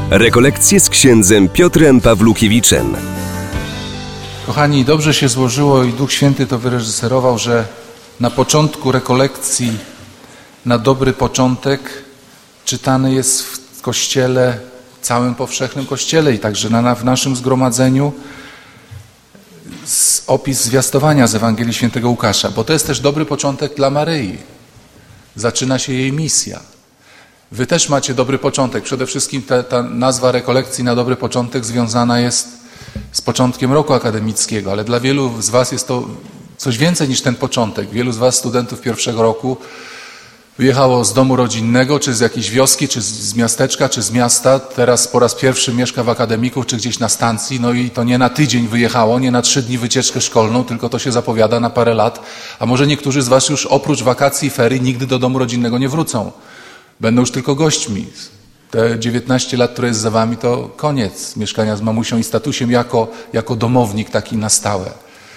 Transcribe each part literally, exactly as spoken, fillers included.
Rekolekcje z księdzem Piotrem Pawłukiewiczem. Kochani, dobrze się złożyło i Duch Święty to wyreżyserował, że na początku rekolekcji, na dobry początek, czytany jest w Kościele, całym powszechnym Kościele i także na, w naszym zgromadzeniu opis zwiastowania z Ewangelii Świętego Łukasza, bo to jest też dobry początek dla Maryi. Zaczyna się jej misja. Wy też macie dobry początek. Przede wszystkim ta, ta nazwa rekolekcji na dobry początek związana jest z początkiem roku akademickiego, ale dla wielu z was jest to coś więcej niż ten początek. Wielu z was, studentów pierwszego roku, wyjechało z domu rodzinnego, czy z jakiejś wioski, czy z miasteczka, czy z miasta. Teraz po raz pierwszy mieszka w akademiku, czy gdzieś na stacji. No i to nie na tydzień wyjechało, nie na trzy dni wycieczkę szkolną, tylko to się zapowiada na parę lat. A może niektórzy z was już oprócz wakacji i ferii nigdy do domu rodzinnego nie wrócą. Będą już tylko gośćmi. Te dziewiętnaście lat, które jest za wami, to koniec mieszkania z mamusią i statusiem jako, jako domownik taki na stałe.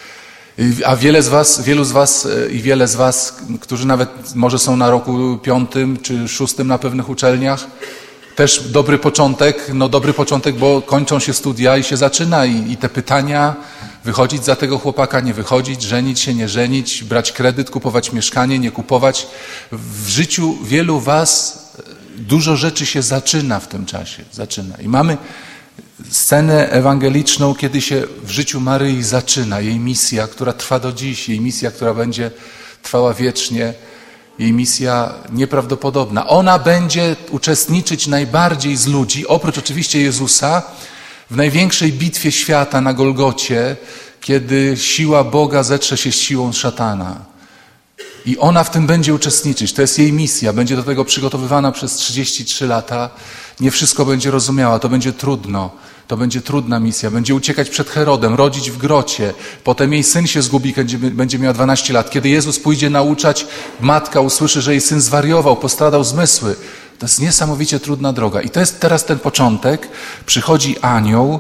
A wiele z was, wielu z was i wiele z was, którzy nawet może są na roku piątym czy szóstym na pewnych uczelniach, też dobry początek, no dobry początek, bo kończą się studia i się zaczyna i, i te pytania, wychodzić za tego chłopaka, nie wychodzić, żenić się, nie żenić, brać kredyt, kupować mieszkanie, nie kupować. W życiu wielu was dużo rzeczy się zaczyna w tym czasie, zaczyna. I mamy scenę ewangeliczną, kiedy się w życiu Maryi zaczyna, jej misja, która trwa do dziś, jej misja, która będzie trwała wiecznie, jej misja nieprawdopodobna. Ona będzie uczestniczyć najbardziej z ludzi, oprócz oczywiście Jezusa, w największej bitwie świata na Golgocie, kiedy siła Boga zetrze się z siłą szatana. I ona w tym będzie uczestniczyć. To jest jej misja. Będzie do tego przygotowywana przez trzydzieści trzy lata. Nie wszystko będzie rozumiała. To będzie trudno. To będzie trudna misja. Będzie uciekać przed Herodem, rodzić w grocie. Potem jej syn się zgubi, będzie, będzie miała dwanaście lat. Kiedy Jezus pójdzie nauczać, matka usłyszy, że jej syn zwariował, postradał zmysły. To jest niesamowicie trudna droga. I to jest teraz ten początek. Przychodzi anioł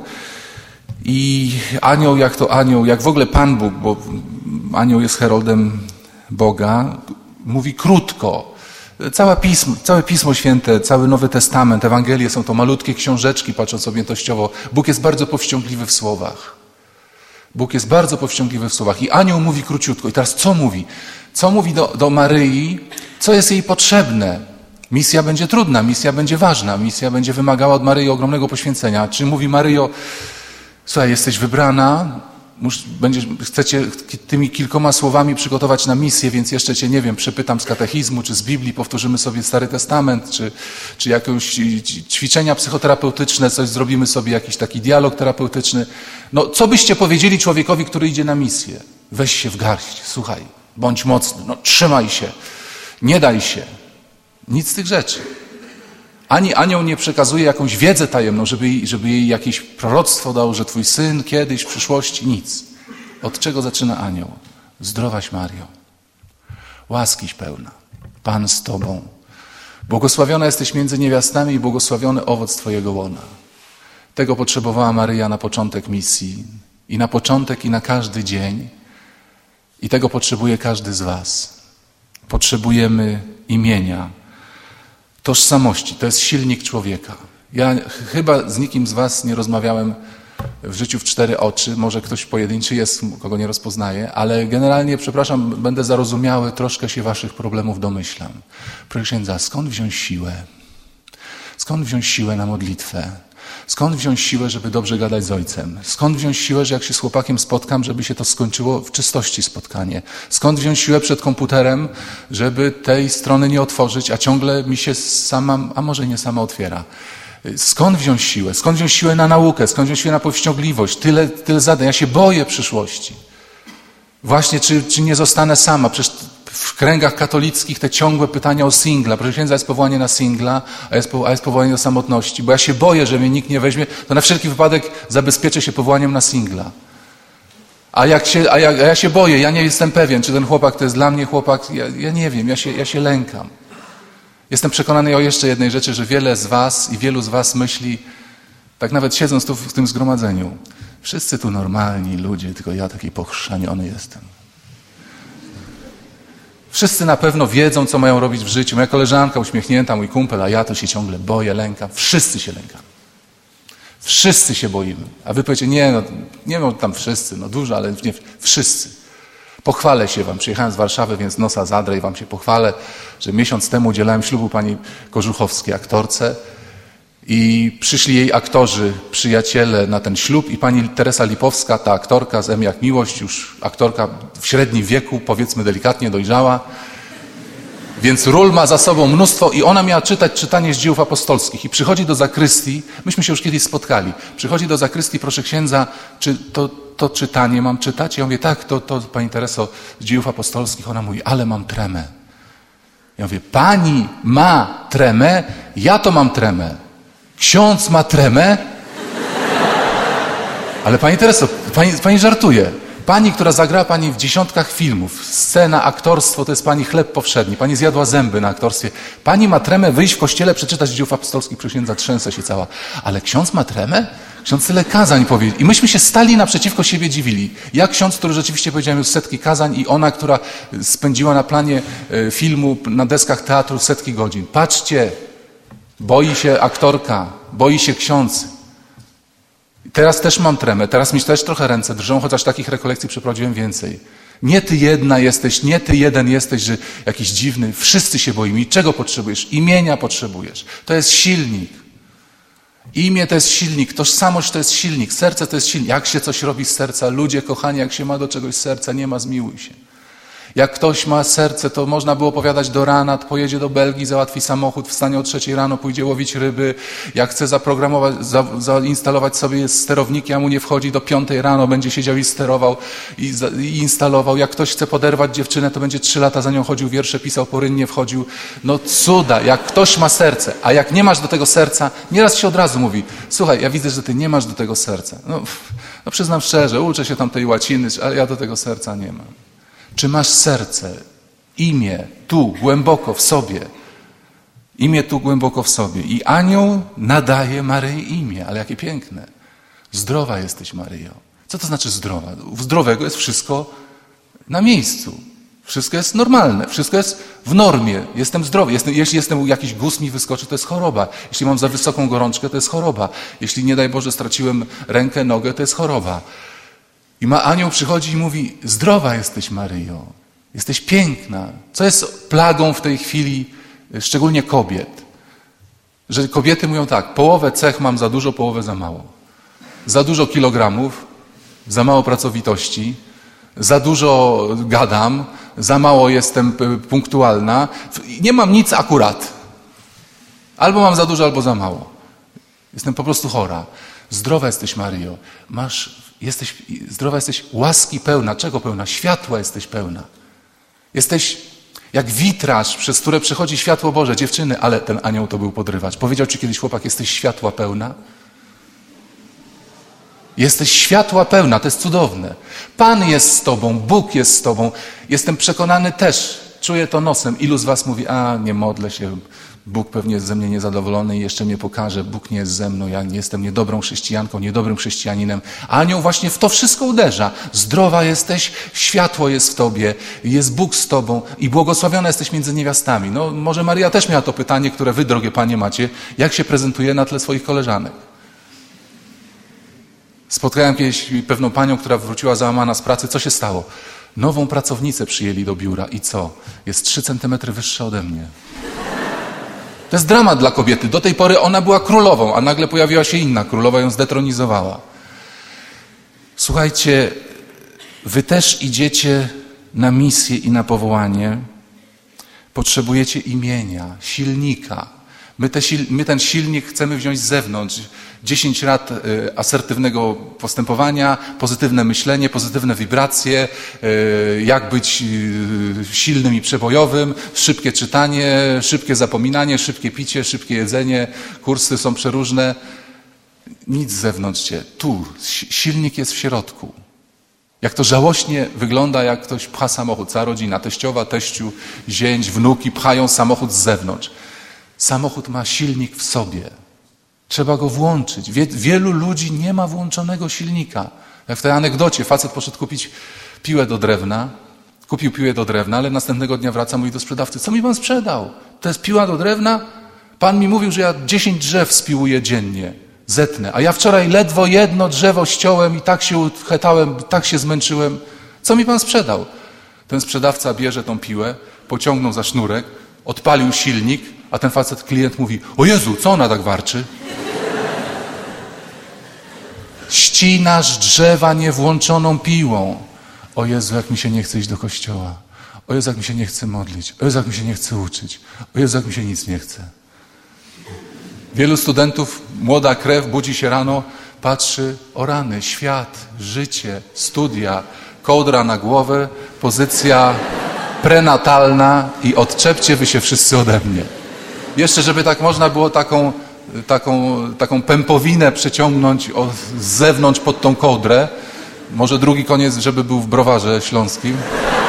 i anioł jak to anioł, jak w ogóle Pan Bóg, bo anioł jest heroldem Boga, mówi krótko. Całe pismo, całe Pismo Święte, cały Nowy Testament, Ewangelie są to malutkie książeczki, patrząc objętościowo. Bóg jest bardzo powściągliwy w słowach. Bóg jest bardzo powściągliwy w słowach. I anioł mówi króciutko. I teraz co mówi? Co mówi do, do Maryi? Co jest jej potrzebne? Misja będzie trudna, misja będzie ważna, misja będzie wymagała od Maryi ogromnego poświęcenia. Czy mówi Maryjo, słuchaj, jesteś wybrana, Mus, będziesz, chcecie tymi kilkoma słowami przygotować na misję, więc jeszcze cię, nie wiem, przepytam z katechizmu, czy z Biblii, powtórzymy sobie Stary Testament, czy, czy jakieś ćwiczenia psychoterapeutyczne, coś zrobimy sobie, jakiś taki dialog terapeutyczny. No, co byście powiedzieli człowiekowi, który idzie na misję? Weź się w garść, słuchaj, bądź mocny, no trzymaj się, nie daj się. Nic z tych rzeczy. Ani anioł nie przekazuje jakąś wiedzę tajemną, żeby jej, żeby jej jakieś proroctwo dał, że twój syn kiedyś w przyszłości. Nic. Od czego zaczyna anioł? Zdrowaś Mario, łaskiś pełna, Pan z tobą. Błogosławiona jesteś między niewiastami i błogosławiony owoc twojego łona. Tego potrzebowała Maryja na początek misji i na początek i na każdy dzień. I tego potrzebuje każdy z was. Potrzebujemy imienia, tożsamości. To jest silnik człowieka. Ja chyba z nikim z was nie rozmawiałem w życiu w cztery oczy. Może ktoś pojedynczy jest, kogo nie rozpoznaję, ale generalnie, przepraszam, będę zarozumiały, troszkę się waszych problemów domyślam. Proszę księdza, skąd wziąć siłę? Skąd wziąć siłę na modlitwę? Skąd wziąć siłę, żeby dobrze gadać z ojcem? Skąd wziąć siłę, że jak się z chłopakiem spotkam, żeby się to skończyło w czystości spotkanie? Skąd wziąć siłę przed komputerem, żeby tej strony nie otworzyć, a ciągle mi się sama, a może nie sama otwiera? Skąd wziąć siłę? Skąd wziąć siłę na naukę? Skąd wziąć siłę na powściągliwość? Tyle, tyle zadań. Ja się boję przyszłości. Właśnie, czy, czy nie zostanę sama? Przecież w kręgach katolickich te ciągłe pytania o singla. Proszę księdza, jest powołanie na singla, a jest, a jest powołanie do samotności. Bo ja się boję, że mnie nikt nie weźmie, to na wszelki wypadek zabezpieczę się powołaniem na singla. A, jak się, a, ja, a ja się boję, ja nie jestem pewien, czy ten chłopak to jest dla mnie chłopak. Ja, ja nie wiem, ja się, ja się lękam. Jestem przekonany o jeszcze jednej rzeczy, że wiele z was i wielu z was myśli, tak nawet siedząc tu w tym zgromadzeniu, wszyscy tu normalni ludzie, tylko ja taki pochrzaniony jestem. Wszyscy na pewno wiedzą, co mają robić w życiu. Moja koleżanka uśmiechnięta, mój kumpel, a ja to się ciągle boję, lękam. Wszyscy się lękamy. Wszyscy się boimy. A wy powiecie, nie, no, nie wiem, tam wszyscy, no dużo, ale nie wszyscy. Pochwalę się wam. Przyjechałem z Warszawy, więc nosa zadrę i wam się pochwalę, że miesiąc temu udzielałem ślubu pani Kożuchowskiej, aktorce. I przyszli jej aktorzy, przyjaciele na ten ślub i pani Teresa Lipowska, ta aktorka z M jak Miłość, już aktorka w średnim wieku, powiedzmy delikatnie dojrzała. Więc ról ma za sobą mnóstwo i ona miała czytać czytanie z dziejów apostolskich. I przychodzi do zakrystii, myśmy się już kiedyś spotkali, przychodzi do zakrystii, proszę księdza, czy to, to czytanie mam czytać? Ja mówię, tak, to, to pani Tereso z dziejów apostolskich. Ona mówi, ale mam tremę. Ja mówię, pani ma tremę, ja to mam tremę. Ksiądz ma tremę? Ale pani Tereso, pani, pani żartuje. Pani, która zagrała pani w dziesiątkach filmów, scena, aktorstwo, to jest pani chleb powszedni. Pani zjadła zęby na aktorstwie. Pani ma tremę wyjść w kościele, przeczytać dziejów apostolskich, przysiędza, trzęsę się cała. Ale ksiądz ma tremę? Ksiądz tyle kazań powiedział. I myśmy się stali naprzeciwko siebie dziwili. Ja ksiądz, który rzeczywiście powiedziałem już setki kazań i ona, która spędziła na planie filmu, na deskach teatru setki godzin. Patrzcie, boi się aktorka, boi się ksiądz. Teraz też mam tremę, teraz mi też trochę ręce drżą, chociaż takich rekolekcji przeprowadziłem więcej. Nie ty jedna jesteś, nie ty jeden jesteś, że jakiś dziwny. Wszyscy się boimy. I czego potrzebujesz? Imienia potrzebujesz. To jest silnik. Imię to jest silnik, tożsamość to jest silnik, serce to jest silnik. Jak się coś robi z serca? Ludzie kochani, jak się ma do czegoś serca, nie ma, zmiłuj się. Jak ktoś ma serce, to można by opowiadać do rana, pojedzie do Belgii, załatwi samochód, wstanie o trzeciej rano, pójdzie łowić ryby. Jak chce zaprogramować, za, zainstalować sobie sterowniki, a mu nie wchodzi, do piątej rano będzie siedział i sterował i, za, i instalował. Jak ktoś chce poderwać dziewczynę, to będzie trzy lata za nią chodził, wiersze pisał, porynnie wchodził. No cuda, jak ktoś ma serce, a jak nie masz do tego serca, nieraz się od razu mówi, słuchaj, ja widzę, że ty nie masz do tego serca. No, no przyznam szczerze, uczę się tam tej łaciny, ale ja do tego serca nie mam. Czy masz serce, imię tu, głęboko w sobie? Imię tu, głęboko w sobie. I anioł nadaje Maryi imię, ale jakie piękne. Zdrowa jesteś, Maryjo. Co to znaczy zdrowa? U zdrowego jest wszystko na miejscu. Wszystko jest normalne, wszystko jest w normie. Jestem zdrowy. Jestem, jeśli jestem, jakiś guz mi wyskoczy, to jest choroba. Jeśli mam za wysoką gorączkę, to jest choroba. Jeśli, nie daj Boże, straciłem rękę, nogę, to jest choroba. I ma anioł przychodzi i mówi, zdrowa jesteś, Maryjo, jesteś piękna. Co jest plagą w tej chwili, szczególnie kobiet? Że kobiety mówią tak, połowę cech mam za dużo, połowę za mało. Za dużo kilogramów, za mało pracowitości, za dużo gadam, za mało jestem punktualna, nie mam nic akurat. Albo mam za dużo, albo za mało. Jestem po prostu chora. Zdrowa jesteś, Maryjo, masz... Jesteś zdrowa, jesteś łaski pełna. Czego pełna? Światła jesteś pełna. Jesteś jak witraż, przez które przechodzi światło Boże. Dziewczyny, ale ten anioł to był podrywacz. Powiedział ci kiedyś chłopak, jesteś światła pełna? Jesteś światła pełna, to jest cudowne. Pan jest z tobą, Bóg jest z tobą. Jestem przekonany też, czuję to nosem. Ilu z was mówi, a nie modlę się, Bóg pewnie jest ze mnie niezadowolony i jeszcze mnie pokaże. Bóg nie jest ze mną, ja nie jestem niedobrą chrześcijanką, niedobrym chrześcijaninem. A anioł właśnie w to wszystko uderza. Zdrowa jesteś, światło jest w tobie, jest Bóg z tobą i błogosławiona jesteś między niewiastami. No może Maryja też miała to pytanie, które wy, drogie panie, macie. Jak się prezentuje na tle swoich koleżanek? Spotkałem kiedyś pewną panią, która wróciła załamana z pracy. Co się stało? Nową pracownicę przyjęli do biura i co? Jest trzy centymetry wyższa ode mnie. To jest dramat dla kobiety. Do tej pory ona była królową, a nagle pojawiła się inna królowa, ją zdetronizowała. Słuchajcie, wy też idziecie na misję i na powołanie. Potrzebujecie imienia, silnika. My, te sil, my ten silnik chcemy wziąć z zewnątrz. dziesięć lat y, asertywnego postępowania, pozytywne myślenie, pozytywne wibracje, y, jak być y, silnym i przebojowym, szybkie czytanie, szybkie zapominanie, szybkie picie, szybkie jedzenie, kursy są przeróżne. Nic z zewnątrz cię. Tu silnik jest w środku. Jak to żałośnie wygląda, jak ktoś pcha samochód. Cała rodzina, teściowa, teściu, zięć, wnuki pchają samochód z zewnątrz. Samochód ma silnik w sobie. Trzeba go włączyć. Wie, wielu ludzi nie ma włączonego silnika. Jak w tej anegdocie, facet poszedł kupić piłę do drewna, kupił piłę do drewna, ale następnego dnia wraca, mówi do sprzedawcy, co mi pan sprzedał? To jest piła do drewna? Pan mi mówił, że ja dziesięć drzew spiłuję dziennie. zetnę. A ja wczoraj ledwo jedno drzewo ściąłem i tak się uchetałem, tak się zmęczyłem. Co mi pan sprzedał? Ten sprzedawca bierze tą piłę, pociągnął za sznurek, odpalił silnik, a ten facet, klient mówi: o Jezu, co ona tak warczy? Ścinasz drzewa niewłączoną piłą. O Jezu, jak mi się nie chce iść do kościoła. O Jezu, jak mi się nie chce modlić. O Jezu, jak mi się nie chce uczyć. O Jezu, jak mi się nic nie chce. Wielu studentów, młoda krew, budzi się rano, patrzy: o rany, świat, życie, studia, kołdra na głowę, pozycja prenatalna i odczepcie wy się wszyscy ode mnie. Jeszcze, żeby tak można było taką, taką, taką pępowinę przeciągnąć od, z zewnątrz pod tą kołdrę. Może drugi koniec, żeby był w Browarze Śląskim.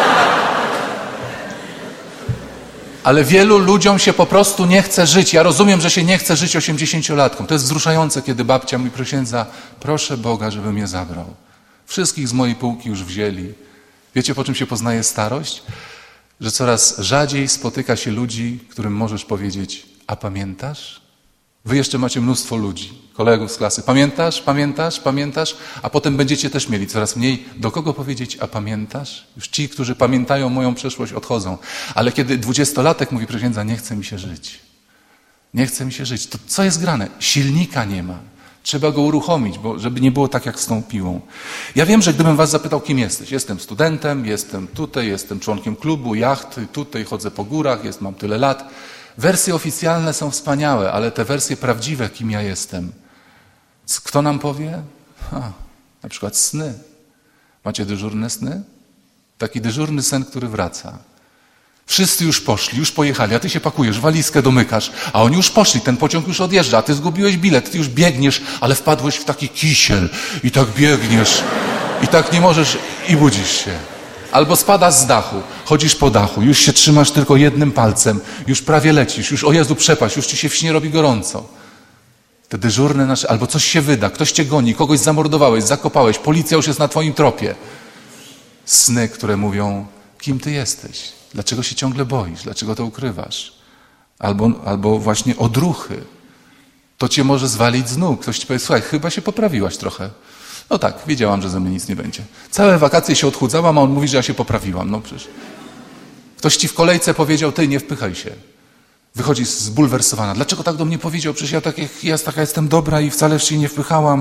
Ale wielu ludziom się po prostu nie chce żyć. Ja rozumiem, że się nie chce żyć osiemdziesięciolatkom. To jest wzruszające, kiedy babcia mówi: proszę księdza, proszę Boga, żeby mnie zabrał. Wszystkich z mojej półki już wzięli. Wiecie, po czym się poznaje starość? Że coraz rzadziej spotyka się ludzi, którym możesz powiedzieć: a pamiętasz? Wy jeszcze macie mnóstwo ludzi, kolegów z klasy. Pamiętasz, pamiętasz, pamiętasz? A potem będziecie też mieli coraz mniej do kogo powiedzieć: a pamiętasz? Już ci, którzy pamiętają moją przeszłość, odchodzą. Ale kiedy dwudziestolatek mówi: proszę księdza, nie chce mi się żyć. Nie chce mi się żyć. To co jest grane? Silnika nie ma. Trzeba go uruchomić, bo żeby nie było tak jak z tą piłą. Ja wiem, że gdybym was zapytał, kim jesteś. Jestem studentem, jestem tutaj, jestem członkiem klubu, jachty, tutaj chodzę po górach, jest, mam tyle lat. Wersje oficjalne są wspaniałe, ale te wersje prawdziwe, kim ja jestem. Kto nam powie? Ha, na przykład sny. Macie dyżurne sny? Taki dyżurny sen, który wraca. Wszyscy już poszli, już pojechali, a ty się pakujesz, walizkę domykasz, a oni już poszli, ten pociąg już odjeżdża, a ty zgubiłeś bilet, ty już biegniesz, ale wpadłeś w taki kisiel i tak biegniesz i tak nie możesz i budzisz się. Albo spadasz z dachu, chodzisz po dachu, już się trzymasz tylko jednym palcem, już prawie lecisz, już o Jezu przepaść, już ci się w śnie robi gorąco. Te dyżurne nasze, albo coś się wyda, ktoś cię goni, kogoś zamordowałeś, zakopałeś, policja już jest na twoim tropie. Sny, które mówią: kim ty jesteś? Dlaczego się ciągle boisz? Dlaczego to ukrywasz? Albo, albo właśnie odruchy. To cię może zwalić z nóg. Ktoś ci powie: słuchaj, chyba się poprawiłaś trochę. No tak, wiedziałam, że ze mnie nic nie będzie. Całe wakacje się odchudzałam, a on mówi, że ja się poprawiłam. No przecież. Ktoś ci w kolejce powiedział: ty, nie wpychaj się. Wychodzi zbulwersowana. Dlaczego tak do mnie powiedział? Przecież ja, tak, jak, ja taka jestem dobra i wcale się nie wpychałam.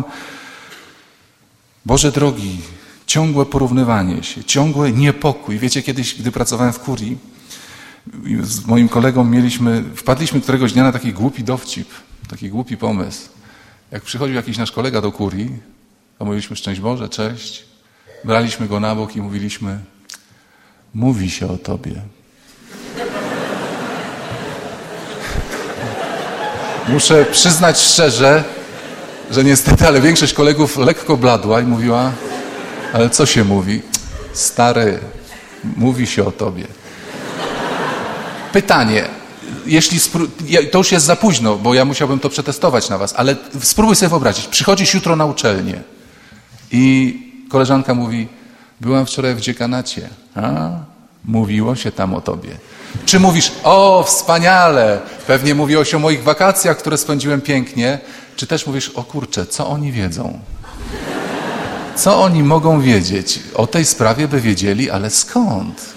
Boże drogi, ciągłe porównywanie się, ciągły niepokój. Wiecie, kiedyś, gdy pracowałem w kurii, z moim kolegą mieliśmy, wpadliśmy któregoś dnia na taki głupi dowcip, taki głupi pomysł. Jak przychodził jakiś nasz kolega do kurii, to mówiliśmy: szczęść Boże, cześć. Braliśmy go na bok i mówiliśmy: mówi się o tobie. Muszę przyznać szczerze, że niestety, ale większość kolegów lekko bladła i mówiła: ale co się mówi? Stary, mówi się o tobie. Pytanie, jeśli spró- to już jest za późno, bo ja musiałbym to przetestować na was, ale spróbuj sobie wyobrazić, przychodzisz jutro na uczelnię i koleżanka mówi: byłam wczoraj w dziekanacie. A, mówiło się tam o tobie. Czy mówisz: o, wspaniale, pewnie mówiło się o moich wakacjach, które spędziłem pięknie, czy też mówisz: o kurczę, co oni wiedzą? Co oni mogą wiedzieć? O tej sprawie by wiedzieli, ale skąd?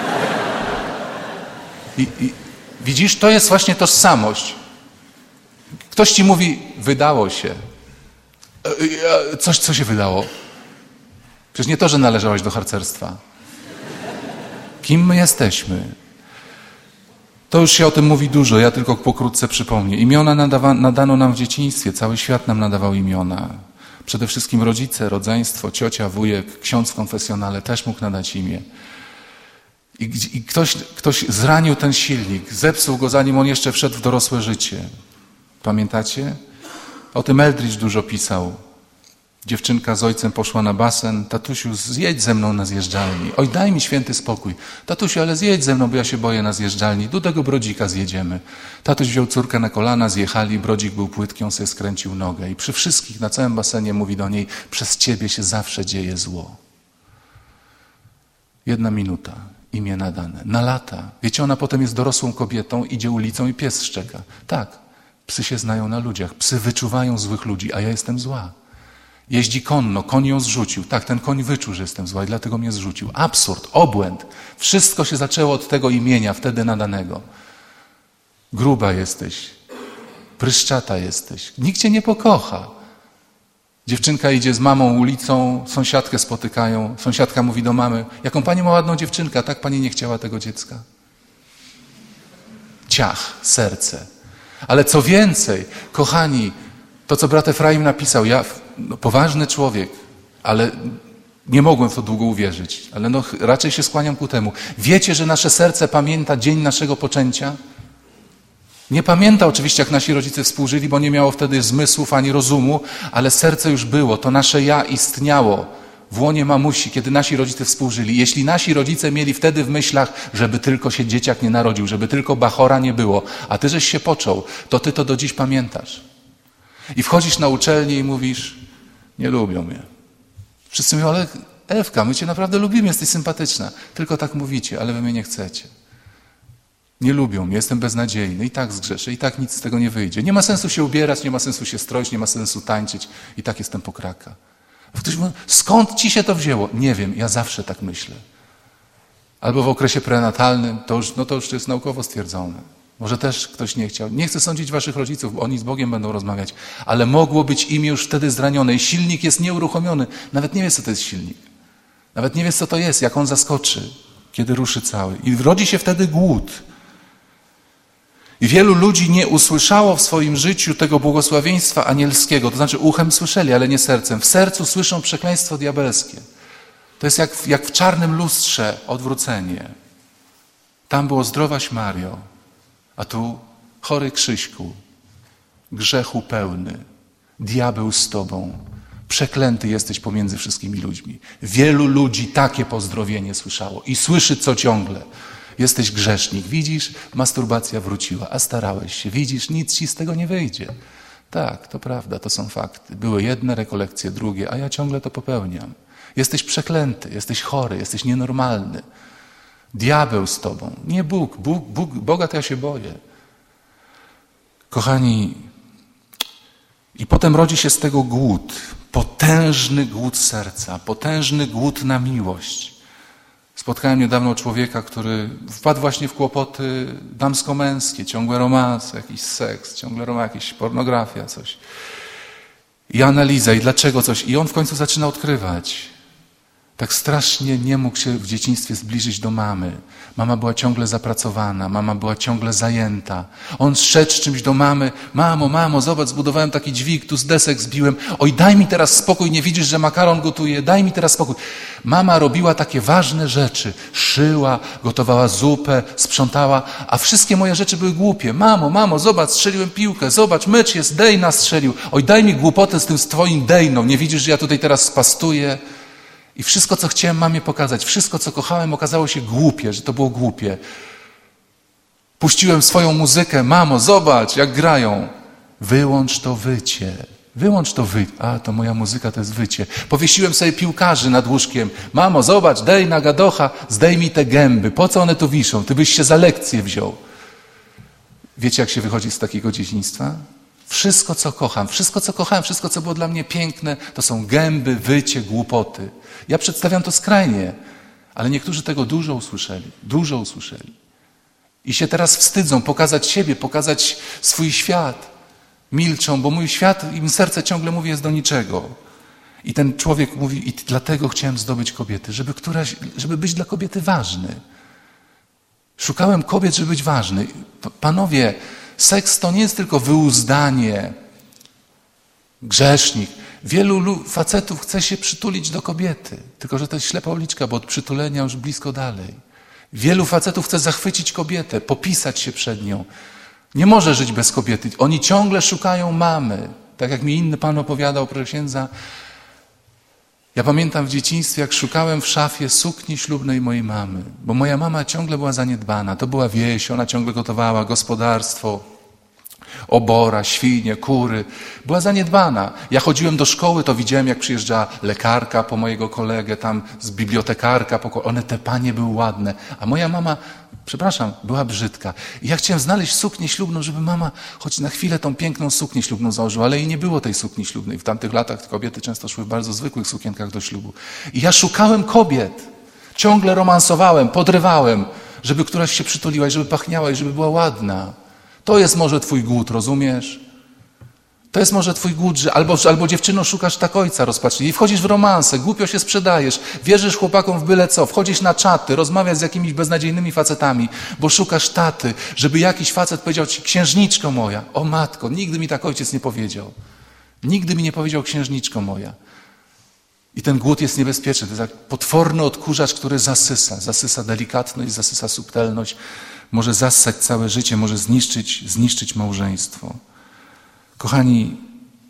I, i widzisz, to jest właśnie tożsamość. Ktoś ci mówi: wydało się. Coś, co się wydało? Przecież nie to, że należałeś do harcerstwa. Kim my jesteśmy? To już się o tym mówi dużo, ja tylko pokrótce przypomnę. Imiona nadawa, nadano nam w dzieciństwie, cały świat nam nadawał imiona. Przede wszystkim rodzice, rodzeństwo, ciocia, wujek, ksiądz w konfesjonale też mógł nadać imię. I, i ktoś, ktoś zranił ten silnik, zepsuł go, zanim on jeszcze wszedł w dorosłe życie. Pamiętacie? O tym Eldridge dużo pisał. Dziewczynka z ojcem poszła na basen. Tatusiu, zjedź ze mną na zjeżdżalni. Oj, daj mi święty spokój. Tatusiu, ale zjedź ze mną, bo ja się boję na zjeżdżalni. Do tego Brodzika zjedziemy. Tatuś wziął córkę na kolana, zjechali. Brodzik był płytki, on sobie skręcił nogę. I przy wszystkich na całym basenie mówi do niej: przez ciebie się zawsze dzieje zło. Jedna minuta. Imię nadane. Na lata. Wiecie, ona potem jest dorosłą kobietą, idzie ulicą i pies szczeka. Tak. Psy się znają na ludziach, psy wyczuwają złych ludzi, a ja jestem zła. Jeździ konno, koń ją zrzucił. Tak, ten koń wyczuł, że jestem zła i dlatego mnie zrzucił. Absurd, obłęd. Wszystko się zaczęło od tego imienia, wtedy nadanego. Gruba jesteś, pryszczata jesteś, nikt cię nie pokocha. Dziewczynka idzie z mamą ulicą, sąsiadkę spotykają, sąsiadka mówi do mamy, jaką pani ma ładną dziewczynkę, a tak pani nie chciała tego dziecka. Ciach, serce. Ale co więcej, kochani, to co brat Efraim napisał, ja, no, poważny człowiek, ale nie mogłem w to długo uwierzyć, ale no, raczej się skłaniam ku temu. Wiecie, że nasze serce pamięta dzień naszego poczęcia? Nie pamięta oczywiście, jak nasi rodzice współżyli, bo nie miało wtedy zmysłów ani rozumu, ale serce już było, to nasze ja istniało w łonie mamusi, kiedy nasi rodzice współżyli. Jeśli nasi rodzice mieli wtedy w myślach, żeby tylko się dzieciak nie narodził, żeby tylko bachora nie było, a ty żeś się począł, to ty to do dziś pamiętasz. I wchodzisz na uczelnię i mówisz, nie lubią mnie. Wszyscy mówią, ale Ewka, my cię naprawdę lubimy, jesteś sympatyczna. Tylko tak mówicie, ale wy mnie nie chcecie. Nie lubią mnie, jestem beznadziejny, i tak zgrzeszę, i tak nic z tego nie wyjdzie. Nie ma sensu się ubierać, nie ma sensu się stroić, nie ma sensu tańczyć, i tak jestem pokraka. A ktoś mówi, skąd ci się to wzięło? Nie wiem, ja zawsze tak myślę. Albo w okresie prenatalnym, to już, no to już jest naukowo stwierdzone. Może też ktoś nie chciał. Nie chcę sądzić waszych rodziców, bo oni z Bogiem będą rozmawiać, ale mogło być imię już wtedy zranione i silnik jest nieuruchomiony. Nawet nie wiesz, co to jest silnik. Nawet nie wiesz, co to jest, jak on zaskoczy, kiedy ruszy cały. I rodzi się wtedy głód. I wielu ludzi nie usłyszało w swoim życiu tego błogosławieństwa anielskiego. To znaczy uchem słyszeli, ale nie sercem. W sercu słyszą przekleństwo diabelskie. To jest jak w, jak w czarnym lustrze odwrócenie. Tam było zdrowaś Mario, a tu chory Krzyśku, grzechu pełny, diabeł z tobą, przeklęty jesteś pomiędzy wszystkimi ludźmi. Wielu ludzi takie pozdrowienie słyszało i słyszy co ciągle. Jesteś grzesznik, widzisz, masturbacja wróciła, a starałeś się, widzisz, nic ci z tego nie wyjdzie. Tak, to prawda, to są fakty. Były jedne rekolekcje, drugie, a ja ciągle to popełniam. Jesteś przeklęty, jesteś chory, jesteś nienormalny. Diabeł z tobą, nie Bóg. Bóg, Bóg Boga to ja się boję. Kochani, i potem rodzi się z tego głód, potężny głód serca, potężny głód na miłość. Spotkałem niedawno człowieka, który wpadł właśnie w kłopoty damsko-męskie, ciągłe romanse, jakiś seks, ciągle romans, jakaś pornografia, coś. I analiza, i dlaczego coś. I on w końcu zaczyna odkrywać. Tak strasznie nie mógł się w dzieciństwie zbliżyć do mamy. Mama była ciągle zapracowana, mama była ciągle zajęta. On szedł z czymś do mamy. Mamo, mamo, zobacz, zbudowałem taki dźwig, tu z desek zbiłem. Oj, daj mi teraz spokój, nie widzisz, że makaron gotuję? Daj mi teraz spokój. Mama robiła takie ważne rzeczy. Szyła, gotowała zupę, sprzątała, a wszystkie moje rzeczy były głupie. Mamo, mamo, zobacz, strzeliłem piłkę, zobacz, mecz jest, Dejna strzelił. Oj, daj mi głupotę z tym z twoim Dejną. Nie widzisz, że ja tutaj teraz spastuję? I wszystko, co chciałem mamie pokazać, wszystko, co kochałem, okazało się głupie, że to było głupie. Puściłem swoją muzykę. Mamo, zobacz, jak grają. Wyłącz to wycie. Wyłącz to wycie. A, to moja muzyka to jest wycie. Powiesiłem sobie piłkarzy nad łóżkiem. Mamo, zobacz, dej na gadocha, zdejmij te gęby. Po co one tu wiszą? Ty byś się za lekcję wziął. Wiecie, jak się wychodzi z takiego dzieciństwa? Wszystko, co kocham, wszystko, co kochałem, wszystko, co było dla mnie piękne, to są gęby, wycie, głupoty. Ja przedstawiam to skrajnie, ale niektórzy tego dużo usłyszeli, dużo usłyszeli. I się teraz wstydzą pokazać siebie, pokazać swój świat. Milczą, bo mój świat, im serce ciągle mówi, jest do niczego. I ten człowiek mówi, i dlatego chciałem zdobyć kobiety, żeby, któraś, żeby być dla kobiety ważny. Szukałem kobiet, żeby być ważny. Panowie, seks to nie jest tylko wyuzdanie, grzesznik. Wielu facetów chce się przytulić do kobiety, tylko że to jest ślepa uliczka, bo od przytulenia już blisko dalej. Wielu facetów chce zachwycić kobietę, popisać się przed nią. Nie może żyć bez kobiety. Oni ciągle szukają mamy. Tak jak mi inny pan opowiadał, proszę księdza. Ja pamiętam w dzieciństwie, jak szukałem w szafie sukni ślubnej mojej mamy, bo moja mama ciągle była zaniedbana. To była wieś, ona ciągle gotowała, gospodarstwo, obora, świnie, kury. Była zaniedbana. Ja chodziłem do szkoły, to widziałem, jak przyjeżdżała lekarka po mojego kolegę, tam z bibliotekarka. Po... One, te panie były ładne. A moja mama Przepraszam, była brzydka. I ja chciałem znaleźć suknię ślubną, żeby mama choć na chwilę tą piękną suknię ślubną założyła, ale jej nie było tej sukni ślubnej. W tamtych latach kobiety często szły w bardzo zwykłych sukienkach do ślubu. I ja szukałem kobiet. Ciągle romansowałem, podrywałem, żeby któraś się przytuliła i żeby pachniała i żeby była ładna. To jest może twój głód, rozumiesz? To jest może twój głód, że albo, albo dziewczyno szukasz tak ojca rozpaczliwie i wchodzisz w romanse, głupio się sprzedajesz, wierzysz chłopakom w byle co, wchodzisz na czaty, rozmawiasz z jakimiś beznadziejnymi facetami, bo szukasz taty, żeby jakiś facet powiedział ci, księżniczko moja, o matko, nigdy mi tak ojciec nie powiedział. Nigdy mi nie powiedział, księżniczko moja. I ten głód jest niebezpieczny, to jest jak potworny odkurzacz, który zasysa, zasysa delikatność, zasysa subtelność, może zassać całe życie, może zniszczyć, zniszczyć małżeństwo. Kochani,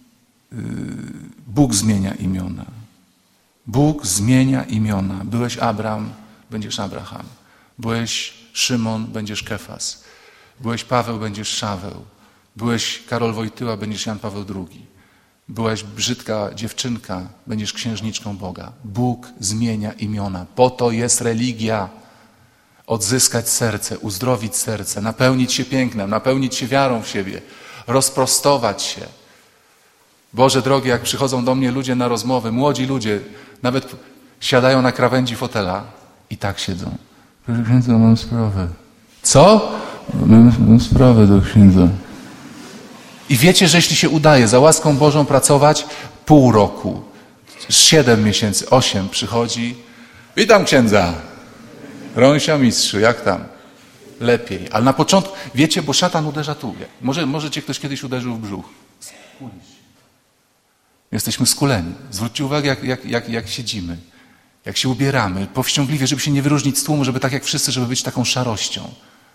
Bóg zmienia imiona. Bóg zmienia imiona. Byłeś Abram, będziesz Abraham. Byłeś Szymon, będziesz Kefas. Byłeś Paweł, będziesz Szaweł. Byłeś Karol Wojtyła, będziesz Jan Paweł drugi. Byłaś brzydka dziewczynka, będziesz księżniczką Boga. Bóg zmienia imiona. Po to jest religia. Odzyskać serce, uzdrowić serce, napełnić się pięknem, napełnić się wiarą w siebie. Rozprostować się. Boże drogie, jak przychodzą do mnie ludzie na rozmowy, młodzi ludzie, nawet siadają na krawędzi fotela i tak siedzą. Proszę księdza, mam sprawę. Co? Mam, mam sprawę do księdza. I wiecie, że jeśli się udaje za łaską Bożą pracować pół roku, siedem miesięcy, osiem przychodzi. Witam księdza. Rąsia mistrzu, jak tam? Lepiej. Ale na początku, wiecie, bo szatan uderza tu. Może, może cię ktoś kiedyś uderzył w brzuch. Skulisz. Jesteśmy skuleni. Zwróćcie uwagę, jak, jak, jak, jak siedzimy, jak się ubieramy, powściągliwie, żeby się nie wyróżnić z tłumu, żeby tak jak wszyscy, żeby być taką szarością.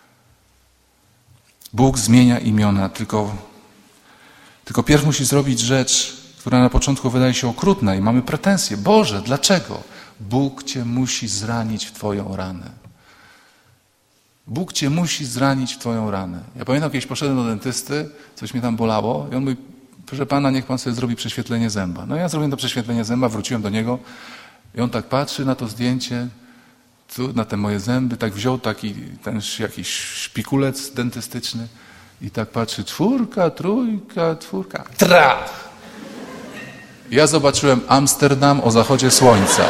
Bóg zmienia imiona, tylko, tylko pierw musi zrobić rzecz, która na początku wydaje się okrutna i mamy pretensje. Boże, dlaczego? Bóg cię musi zranić w twoją ranę. Bóg cię musi zranić w twoją ranę. Ja pamiętam, kiedyś poszedłem do dentysty, coś mnie tam bolało i on mówi, proszę pana, niech pan sobie zrobi prześwietlenie zęba. No ja zrobiłem to prześwietlenie zęba, wróciłem do niego i on tak patrzy na to zdjęcie, tu, na te moje zęby, tak wziął taki ten jakiś szpikulec dentystyczny i tak patrzy, czwórka, trójka, czwórka, trach! Ja zobaczyłem Amsterdam o zachodzie słońca.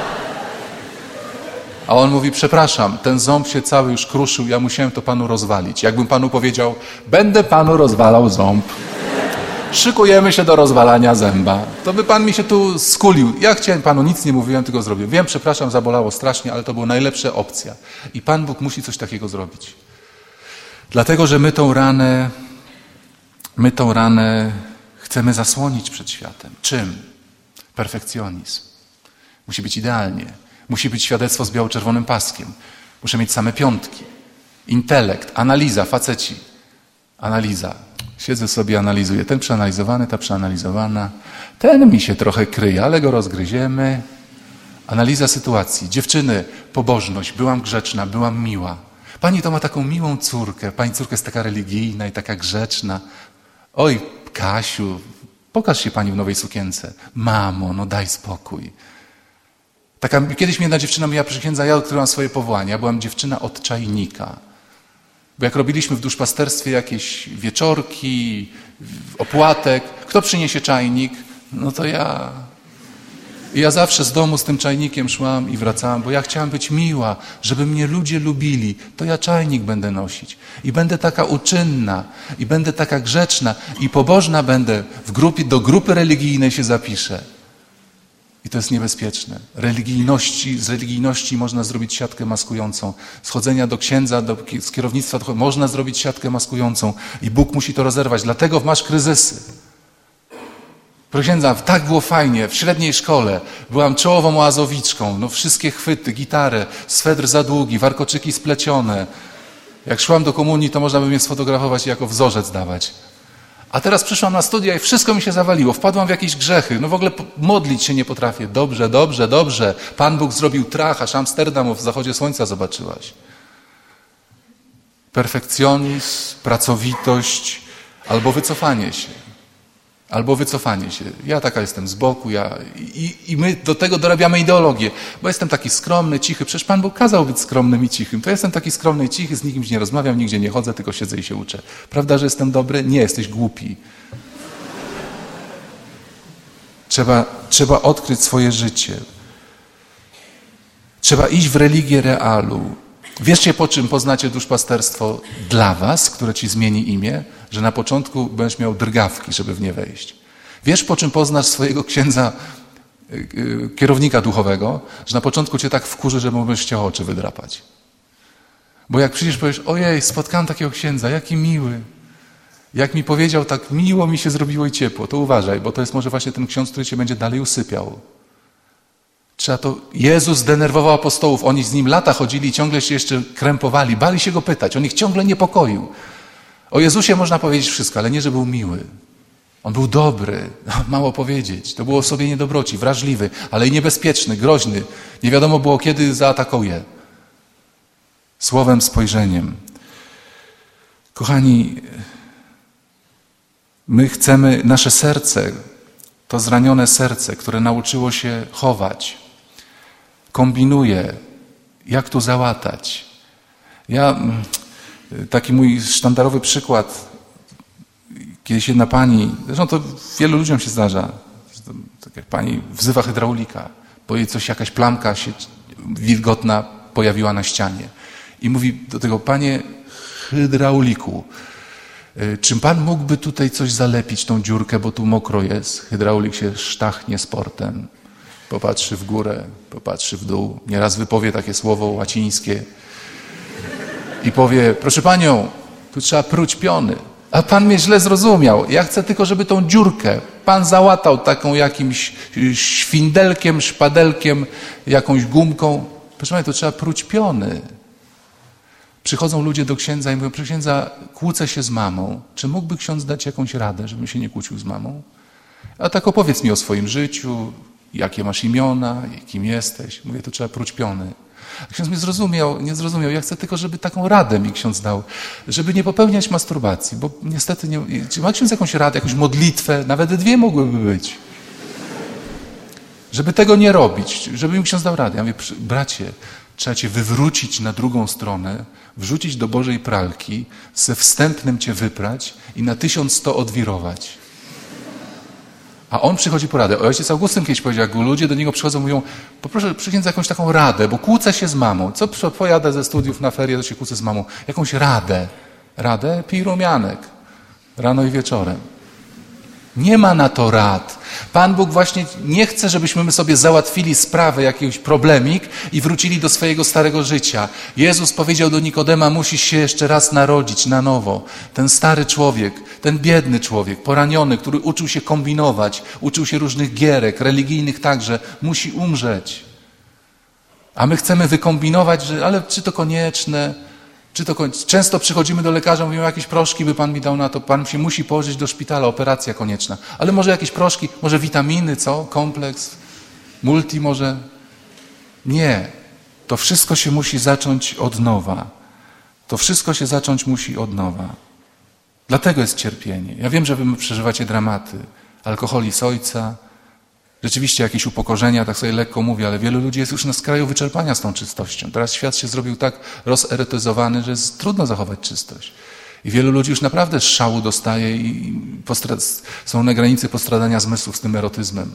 A on mówi, przepraszam, ten ząb się cały już kruszył, ja musiałem to panu rozwalić. Jakbym panu powiedział, będę panu rozwalał ząb. Szykujemy się do rozwalania zęba. To by pan mi się tu skulił. Ja chciałem panu, nic nie mówiłem, tylko zrobiłem. Wiem, przepraszam, zabolało strasznie, ale to była najlepsza opcja. I Pan Bóg musi coś takiego zrobić. Dlatego, że my tą ranę, my tą ranę chcemy zasłonić przed światem. Czym? Perfekcjonizm. Musi być idealnie. Musi być świadectwo z biało-czerwonym paskiem. Muszę mieć same piątki. Intelekt, analiza, faceci. Analiza. Siedzę sobie, analizuję. Ten przeanalizowany, ta przeanalizowana. Ten mi się trochę kryje, ale go rozgryziemy. Analiza sytuacji. Dziewczyny, pobożność. Byłam grzeczna, byłam miła. Pani to ma taką miłą córkę. Pani córka jest taka religijna i taka grzeczna. Oj, Kasiu, pokaż się pani w nowej sukience. Mamo, no daj spokój. Taka, kiedyś mnie jedna dziewczyna mówiła, proszę księdza, ja odkryłam swoje powołanie. Ja byłam dziewczyna od czajnika. Bo jak robiliśmy w duszpasterstwie jakieś wieczorki, opłatek, kto przyniesie czajnik? No to ja. I ja zawsze z domu z tym czajnikiem szłam i wracałam, bo ja chciałam być miła, żeby mnie ludzie lubili. To ja czajnik będę nosić. I będę taka uczynna, i będę taka grzeczna, i pobożna będę. W grupie, do grupy religijnej się zapiszę. I to jest niebezpieczne. Religijności, z religijności można zrobić siatkę maskującą. Z chodzenia do księdza, do, z kierownictwa do, można zrobić siatkę maskującą. I Bóg musi to rozerwać. Dlatego masz kryzysy. Proszę księdza, tak było fajnie. W średniej szkole byłam czołową oazowiczką. No wszystkie chwyty, gitarę, swedr za długi, warkoczyki splecione. Jak szłam do komunii, to można by mnie sfotografować i jako wzorzec dawać. A teraz przyszłam na studia i wszystko mi się zawaliło. Wpadłam w jakieś grzechy. No w ogóle modlić się nie potrafię. Dobrze, dobrze, dobrze. Pan Bóg zrobił trach, aż Amsterdam w zachodzie słońca zobaczyłaś. Perfekcjonizm, pracowitość albo wycofanie się. Albo wycofanie się. Ja taka jestem z boku, ja i, i my do tego dorabiamy ideologię, bo jestem taki skromny, cichy. Przecież Pan Bóg kazał być skromnym i cichym. To jestem taki skromny i cichy, z nikim nie rozmawiam, nigdzie nie chodzę, tylko siedzę i się uczę. Prawda, że jestem dobry? Nie, jesteś głupi. Trzeba, trzeba odkryć swoje życie. Trzeba iść w religię realu. Wiecie, po czym poznacie duszpasterstwo dla was, które ci zmieni imię? Że na początku będziesz miał drgawki, żeby w nie wejść. Wiesz, po czym poznasz swojego księdza, yy, kierownika duchowego? Że na początku cię tak wkurzy, że możesz chciał oczy wydrapać. Bo jak przyjdziesz, powiesz, ojej, spotkałem takiego księdza, jaki miły. Jak mi powiedział, tak miło mi się zrobiło i ciepło. To uważaj, bo to jest może właśnie ten ksiądz, który cię będzie dalej usypiał. Trzeba to... Jezus zdenerwował apostołów. Oni z nim lata chodzili i ciągle się jeszcze krępowali. Bali się go pytać. On ich ciągle niepokoił. O Jezusie można powiedzieć wszystko, ale nie, że był miły. On był dobry. Mało powiedzieć. To było osłabienie dobroci. Wrażliwy, ale i niebezpieczny, groźny. Nie wiadomo było, kiedy zaatakuje. Słowem, spojrzeniem. Kochani, my chcemy, nasze serce, to zranione serce, które nauczyło się chować, kombinuje, jak tu załatać. Ja, taki mój sztandarowy przykład, kiedyś jedna pani, zresztą to wielu ludziom się zdarza, tak jak pani wzywa hydraulika, bo jej coś, jakaś plamka się wilgotna pojawiła na ścianie. I mówi do tego, panie hydrauliku, czy pan mógłby tutaj coś zalepić, tą dziurkę, bo tu mokro jest? Hydraulik się sztachnie sportem. Popatrzy w górę, popatrzy w dół. Nieraz wypowie takie słowo łacińskie. I powie, proszę panią, tu trzeba pruć piony. A pan mnie źle zrozumiał. Ja chcę tylko, żeby tą dziurkę pan załatał taką jakimś świndelkiem, szpadelkiem, jakąś gumką. Proszę pani, tu trzeba pruć piony. Przychodzą ludzie do księdza i mówią, proszę księdza, kłócę się z mamą. Czy mógłby ksiądz dać jakąś radę, żebym się nie kłócił z mamą? A tak opowiedz mi o swoim życiu, jakie masz imiona, kim jesteś. Mówię, to trzeba pruć piony. A ksiądz mnie zrozumiał, nie zrozumiał. Ja chcę tylko, żeby taką radę mi ksiądz dał, żeby nie popełniać masturbacji, bo niestety nie... Czy ma ksiądz jakąś radę, jakąś modlitwę? Nawet dwie mogłyby być. Żeby tego nie robić, żeby mi ksiądz dał radę. Ja mówię, bracie, trzeba cię wywrócić na drugą stronę, wrzucić do Bożej pralki, ze wstępnym cię wyprać i na tysiąc sto odwirować. A on przychodzi po radę. Ojciec Augustyn kiedyś powiedział, jak ludzie do niego przychodzą, mówią, poproszę przyjąć jakąś taką radę, bo kłócę się z mamą. Co pojadę ze studiów na ferie, to się kłócę z mamą. Jakąś radę. Radę? Pij rumianek. Rano i wieczorem. Nie ma na to rad. Pan Bóg właśnie nie chce, żebyśmy my sobie załatwili sprawę, jakiś problemik i wrócili do swojego starego życia. Jezus powiedział do Nikodema, musisz się jeszcze raz narodzić na nowo. Ten stary człowiek, ten biedny człowiek, poraniony, który uczył się kombinować, uczył się różnych gierek, religijnych także, musi umrzeć. A my chcemy wykombinować, że ale czy to konieczne? Czy to koń... Często przychodzimy do lekarza, mówimy, jakieś proszki by pan mi dał na to, pan się musi położyć do szpitala, operacja konieczna. Ale może jakieś proszki, może witaminy, co? Kompleks, multi może? Nie. To wszystko się musi zacząć od nowa. To wszystko się zacząć musi od nowa. Dlatego jest cierpienie. Ja wiem, że wy przeżywacie dramaty. Alkoholizm z ojca, rzeczywiście jakieś upokorzenia, tak sobie lekko mówię, ale wielu ludzi jest już na skraju wyczerpania z tą czystością. Teraz świat się zrobił tak rozeretyzowany, że jest trudno zachować czystość. I wielu ludzi już naprawdę z szału dostaje i postra- są na granicy postradania zmysłów z tym erotyzmem.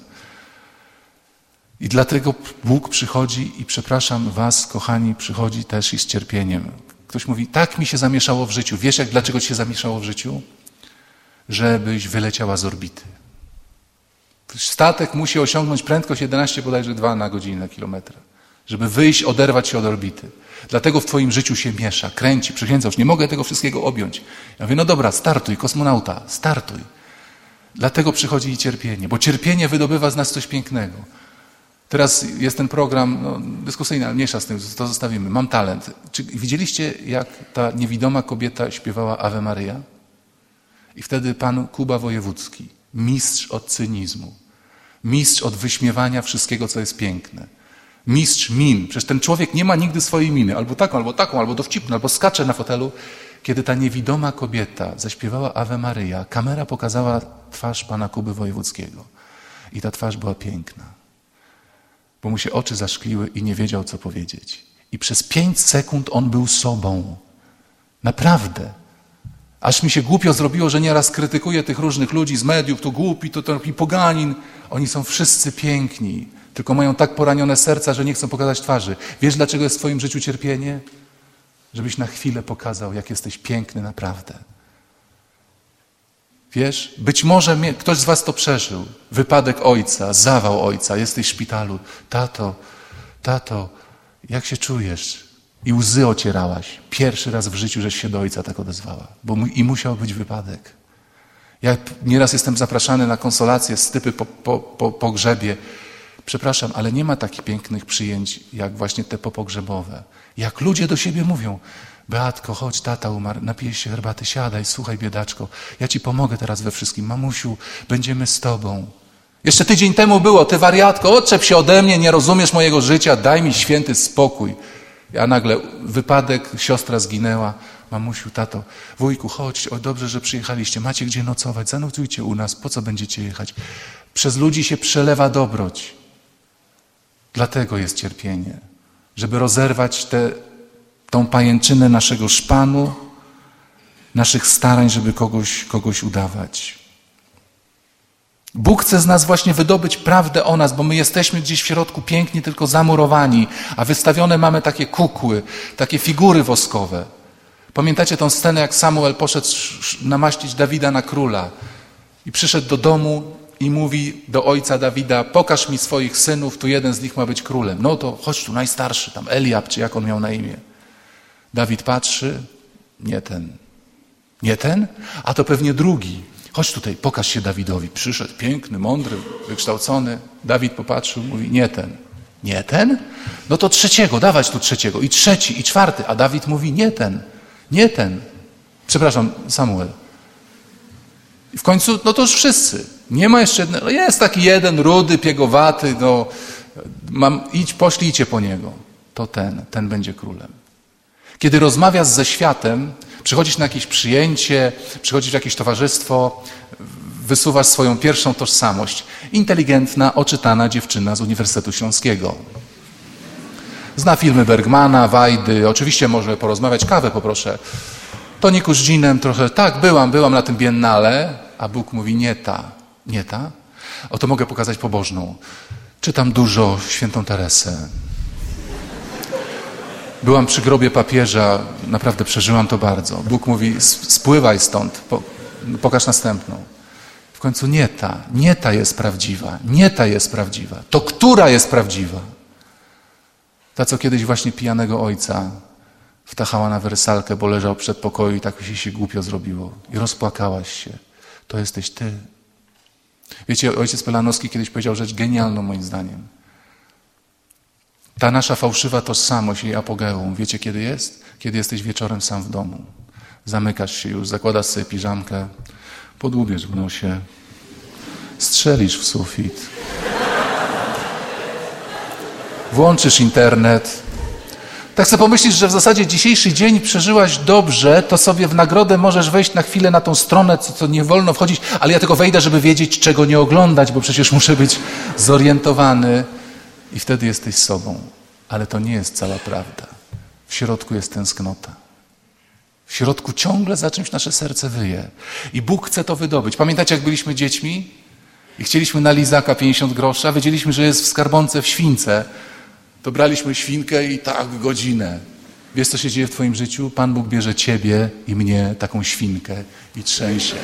I dlatego Bóg przychodzi i przepraszam was, kochani, przychodzi też i z cierpieniem. Ktoś mówi, tak mi się zamieszało w życiu. Wiesz, jak dlaczego ci się zamieszało w życiu? Żebyś wyleciała z orbity. Statek musi osiągnąć prędkość jedenaście bodajże dwa na godzinę na kilometra, żeby wyjść, oderwać się od orbity. Dlatego w twoim życiu się miesza, kręci, przykręca, już nie mogę tego wszystkiego objąć. Ja mówię, no dobra, startuj, kosmonauta, startuj. Dlatego przychodzi i cierpienie, bo cierpienie wydobywa z nas coś pięknego. Teraz jest ten program no, dyskusyjny, ale mniejsza z tym, to zostawimy. Mam talent. Czy widzieliście, jak ta niewidoma kobieta śpiewała Ave Maria? I wtedy pan Kuba Wojewódzki, mistrz od cynizmu, mistrz od wyśmiewania wszystkiego, co jest piękne, mistrz min. Przecież ten człowiek nie ma nigdy swojej miny, albo taką, albo taką, albo dowcipną, albo skacze na fotelu. Kiedy ta niewidoma kobieta zaśpiewała Ave Maria, kamera pokazała twarz pana Kuby Wojewódzkiego. I ta twarz była piękna, bo mu się oczy zaszkliły i nie wiedział, co powiedzieć. I przez pięć sekund on był sobą. Naprawdę. Aż mi się głupio zrobiło, że nieraz krytykuję tych różnych ludzi z mediów, tu głupi, to taki poganin. Oni są wszyscy piękni, tylko mają tak poranione serca, że nie chcą pokazać twarzy. Wiesz, dlaczego jest w twoim życiu cierpienie? Żebyś na chwilę pokazał, jak jesteś piękny naprawdę. Wiesz, być może mnie, ktoś z was to przeżył. Wypadek ojca, zawał ojca, jesteś w szpitalu. Tato, tato, jak się czujesz? I łzy ocierałaś. Pierwszy raz w życiu, żeś się do ojca tak odezwała. Bo mu, i musiał być wypadek. Ja nieraz jestem zapraszany na konsolację, stypy po, po, po pogrzebie. Przepraszam, ale nie ma takich pięknych przyjęć, jak właśnie te popogrzebowe. Jak ludzie do siebie mówią, Beatko, chodź, tata umarł, napijesz się herbaty, siadaj, słuchaj, biedaczko, ja ci pomogę teraz we wszystkim. Mamusiu, będziemy z tobą. Jeszcze tydzień temu było, ty wariatko, odczep się ode mnie, nie rozumiesz mojego życia, daj mi święty spokój. A nagle wypadek, siostra zginęła. Mamusiu, tato, wujku, chodź, o dobrze, że przyjechaliście, macie gdzie nocować, zanocujcie u nas, po co będziecie jechać? Przez ludzi się przelewa dobroć. Dlatego jest cierpienie, żeby rozerwać tę tą pajęczynę naszego szpanu, naszych starań, żeby kogoś, kogoś udawać. Bóg chce z nas właśnie wydobyć prawdę o nas, bo my jesteśmy gdzieś w środku pięknie, tylko zamurowani, a wystawione mamy takie kukły, takie figury woskowe. Pamiętacie tą scenę, jak Samuel poszedł namaścić Dawida na króla i przyszedł do domu i mówi do ojca Dawida, pokaż mi swoich synów, tu jeden z nich ma być królem. No to chodź tu, najstarszy, tam Eliab, czy jak on miał na imię. Dawid patrzy, nie ten. Nie ten? A to pewnie drugi. Chodź tutaj, pokaż się Dawidowi. Przyszedł piękny, mądry, wykształcony. Dawid popatrzył, mówi, nie ten. Nie ten? No to trzeciego, dawać tu trzeciego. I trzeci, i czwarty. A Dawid mówi, nie ten. Nie ten. Przepraszam, Samuel. I w końcu, no to już wszyscy. Nie ma jeszcze jednego. Jest taki jeden, rudy, piegowaty, no, mam, idź, poślijcie po niego. To ten, ten będzie królem. Kiedy rozmawiasz ze światem, przychodzisz na jakieś przyjęcie, przychodzisz w jakieś towarzystwo, wysuwasz swoją pierwszą tożsamość. Inteligentna, oczytana dziewczyna z Uniwersytetu Śląskiego. Zna filmy Bergmana, Wajdy, oczywiście może porozmawiać, kawę poproszę. Toniku z dżinem trochę, tak, byłam, byłam na tym biennale, a Bóg mówi, nie ta, nie ta. Oto mogę pokazać pobożną. Czytam dużo Świętą Teresę. Byłam przy grobie papieża, naprawdę przeżyłam to bardzo. Bóg mówi, spływaj stąd, po, pokaż następną. W końcu nie ta, nie ta jest prawdziwa, nie ta jest prawdziwa. To która jest prawdziwa? Ta, co kiedyś właśnie pijanego ojca wtachała na wersalkę, bo leżał przed pokoju i tak się, się głupio zrobiło. I rozpłakałaś się. To jesteś ty. Wiecie, ojciec Pelanowski kiedyś powiedział rzecz genialną moim zdaniem. Ta nasza fałszywa tożsamość, jej apogeum, wiecie kiedy jest? Kiedy jesteś wieczorem sam w domu. Zamykasz się już, zakładasz sobie piżamkę, podłubiesz w nosie, strzelisz w sufit, włączysz internet. Tak sobie pomyślisz, że w zasadzie dzisiejszy dzień przeżyłaś dobrze, to sobie w nagrodę możesz wejść na chwilę na tą stronę, co, co nie wolno wchodzić, ale ja tylko wejdę, żeby wiedzieć, czego nie oglądać, bo przecież muszę być zorientowany. I wtedy jesteś sobą. Ale to nie jest cała prawda. W środku jest tęsknota. W środku ciągle za czymś nasze serce wyje. I Bóg chce to wydobyć. Pamiętacie, jak byliśmy dziećmi i chcieliśmy na lizaka pięćdziesiąt groszy, a wiedzieliśmy, że jest w skarbonce w śwince, to braliśmy świnkę i tak godzinę. Wiesz, co się dzieje w twoim życiu? Pan Bóg bierze ciebie i mnie, taką świnkę, i trzęsie.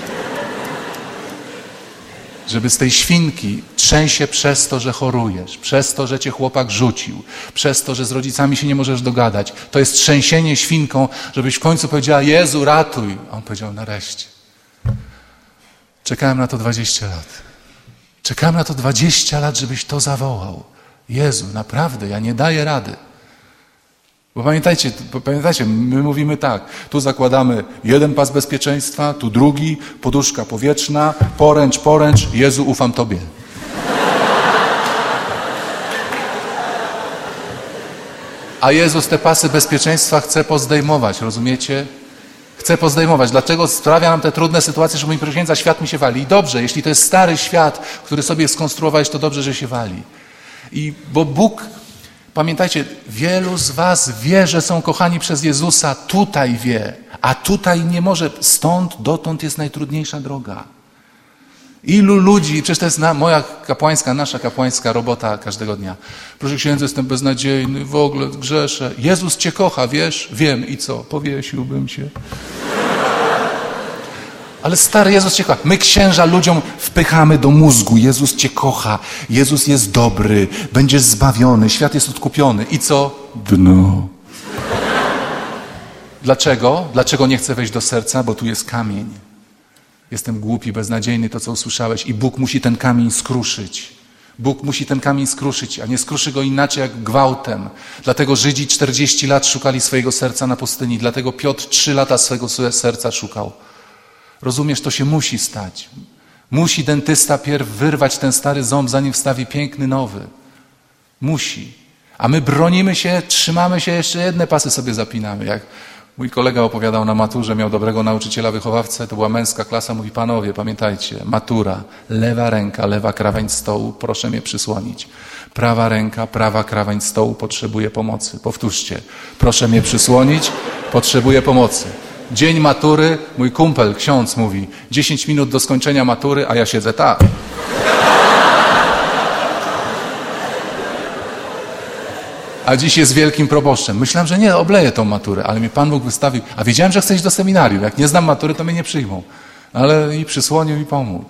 Żeby z tej świnki trzęsie przez to, że chorujesz, przez to, że cię chłopak rzucił, przez to, że z rodzicami się nie możesz dogadać. To jest trzęsienie świnką, żebyś w końcu powiedziała, Jezu, ratuj. A on powiedział, nareszcie. Czekałem na to dwadzieścia lat. Czekałem na to dwadzieścia lat, żebyś to zawołał. Jezu, naprawdę, ja nie daję rady. Bo pamiętajcie, pamiętajcie, my mówimy tak, tu zakładamy jeden pas bezpieczeństwa, tu drugi, poduszka powietrzna, poręcz, poręcz, Jezu, ufam Tobie. A Jezus te pasy bezpieczeństwa chce pozdejmować, rozumiecie? Chcę pozdejmować. Dlaczego sprawia nam te trudne sytuacje, że mój księdza, świat mi się wali? I dobrze, jeśli to jest stary świat, który sobie skonstruowałeś, to dobrze, że się wali. I bo Bóg, pamiętajcie, wielu z was wie, że są kochani przez Jezusa, tutaj wie, a tutaj nie może. Stąd, dotąd jest najtrudniejsza droga. Ilu ludzi, przecież to jest na, moja kapłańska, nasza kapłańska robota każdego dnia. Proszę księdza, jestem beznadziejny, w ogóle grzeszę. Jezus cię kocha, wiesz? Wiem. I co? Powiesiłbym się. Ale stary, Jezus cię kocha. My księża ludziom wpychamy do mózgu. Jezus cię kocha. Jezus jest dobry. Będziesz zbawiony. Świat jest odkupiony. I co? Dno. Dlaczego? Dlaczego nie chcę wejść do serca? Bo tu jest kamień. Jestem głupi, beznadziejny, to co usłyszałeś i Bóg musi ten kamień skruszyć. Bóg musi ten kamień skruszyć, a nie skruszy go inaczej jak gwałtem. Dlatego Żydzi czterdzieści lat szukali swojego serca na pustyni, dlatego Piotr trzy lata swojego serca szukał. Rozumiesz, to się musi stać. Musi dentysta pierw wyrwać ten stary ząb, zanim wstawi piękny nowy. Musi. A my bronimy się, trzymamy się, jeszcze jedne pasy sobie zapinamy, jak mój kolega opowiadał na maturze, miał dobrego nauczyciela, wychowawcę, to była męska klasa, mówi panowie, pamiętajcie, matura, lewa ręka, lewa krawędź stołu, proszę mnie przysłonić. Prawa ręka, prawa krawędź stołu, potrzebuje pomocy. Powtórzcie, proszę mnie przysłonić, potrzebuję pomocy. Dzień matury, mój kumpel, ksiądz mówi, dziesięć minut do skończenia matury, a ja siedzę tak. A dziś jest wielkim proboszczem. Myślałem, że nie, obleję tą maturę, ale mnie Pan Bóg wystawił. A wiedziałem, że chcę iść do seminarium. Jak nie znam matury, to mnie nie przyjmą. Ale i przysłonił, i pomógł.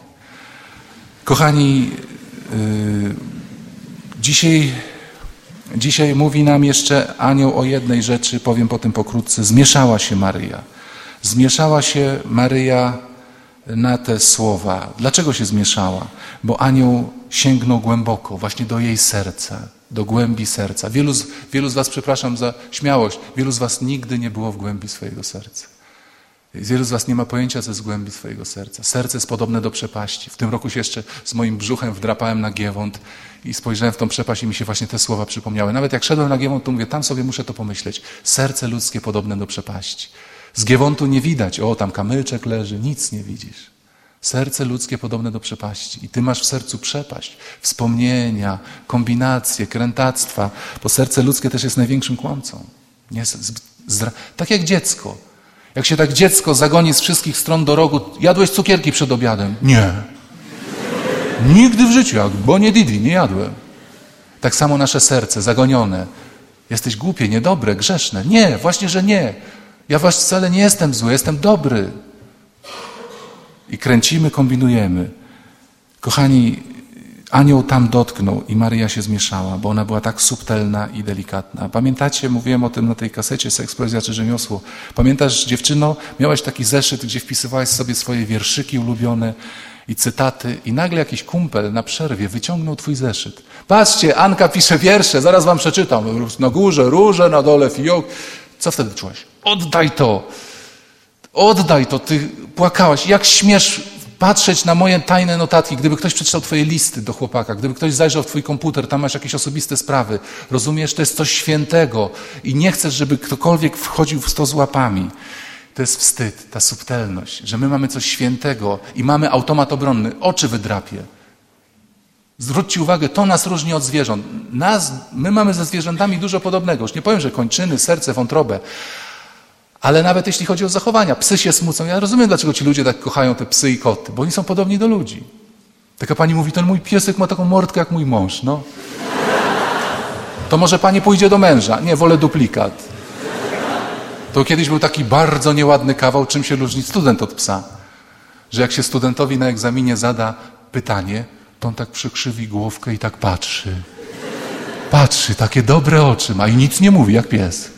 Kochani, yy, dzisiaj, dzisiaj mówi nam jeszcze anioł o jednej rzeczy, powiem potem pokrótce. Zmieszała się Maryja. Zmieszała się Maryja na te słowa. Dlaczego się zmieszała? Bo anioł sięgnął głęboko, właśnie do jej serca. Do głębi serca. Wielu z, wielu z was, przepraszam za śmiałość, wielu z was nigdy nie było w głębi swojego serca. Wielu z was nie ma pojęcia, co jest w głębi swojego serca. Serce jest podobne do przepaści. W tym roku się jeszcze z moim brzuchem wdrapałem na Giewont i spojrzałem w tą przepaść i mi się właśnie te słowa przypomniały. Nawet jak szedłem na Giewont, to mówię, tam sobie muszę to pomyśleć. Serce ludzkie podobne do przepaści. Z Giewontu nie widać, o tam kamyczek leży, nic nie widzisz. Serce ludzkie podobne do przepaści. I ty masz w sercu przepaść, wspomnienia, kombinacje, krętactwa, bo serce ludzkie też jest największym kłamcą. Nie, zdra... Tak jak dziecko. Jak się tak dziecko zagoni z wszystkich stron do rogu, jadłeś cukierki przed obiadem? Nie. Nigdy w życiu, jak bo nie didi, nie jadłem. Tak samo nasze serce, zagonione. Jesteś głupie, niedobre, grzeszne. Nie, właśnie, że nie. Ja właśnie wcale nie jestem zły, jestem dobry. I kręcimy, kombinujemy. Kochani, anioł tam dotknął i Maryja się zmieszała, bo ona była tak subtelna i delikatna. Pamiętacie, mówiłem o tym na tej kasecie Seksplozja czy rzemiosło. Pamiętasz, dziewczyno, miałaś taki zeszyt, gdzie wpisywałaś sobie swoje wierszyki ulubione i cytaty i nagle jakiś kumpel na przerwie wyciągnął twój zeszyt. Patrzcie, Anka pisze wiersze, zaraz wam przeczytam. Na górze róże, na dole fiołk. Co wtedy czułaś? Oddaj to! Oddaj to, ty płakałaś. Jak śmiesz patrzeć na moje tajne notatki, gdyby ktoś przeczytał twoje listy do chłopaka, gdyby ktoś zajrzał w twój komputer, tam masz jakieś osobiste sprawy. Rozumiesz, to jest coś świętego i nie chcesz, żeby ktokolwiek wchodził w to z łapami. To jest wstyd, ta subtelność, że my mamy coś świętego i mamy automat obronny. Oczy wydrapie. Zwróćcie uwagę, to nas różni od zwierząt. Nas, my mamy ze zwierzętami dużo podobnego. Już nie powiem, że kończyny, serce, wątrobę. Ale nawet jeśli chodzi o zachowania, psy się smucą. Ja rozumiem, dlaczego ci ludzie tak kochają te psy i koty, bo oni są podobni do ludzi. Taka pani mówi, ten mój piesek ma taką mordkę jak mój mąż. No. To może pani pójdzie do męża. Nie, wolę duplikat. To kiedyś był taki bardzo nieładny kawał, czym się różni student od psa. Że jak się studentowi na egzaminie zada pytanie, to on tak przykrzywi główkę i tak patrzy. Patrzy, takie dobre oczy ma i nic nie mówi, jak pies.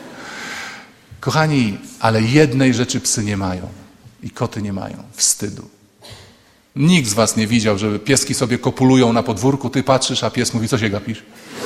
Kochani, ale jednej rzeczy psy nie mają i koty nie mają. Wstydu. Nikt z was nie widział, żeby pieski sobie kopulują na podwórku, ty patrzysz, a pies mówi, co się gapisz?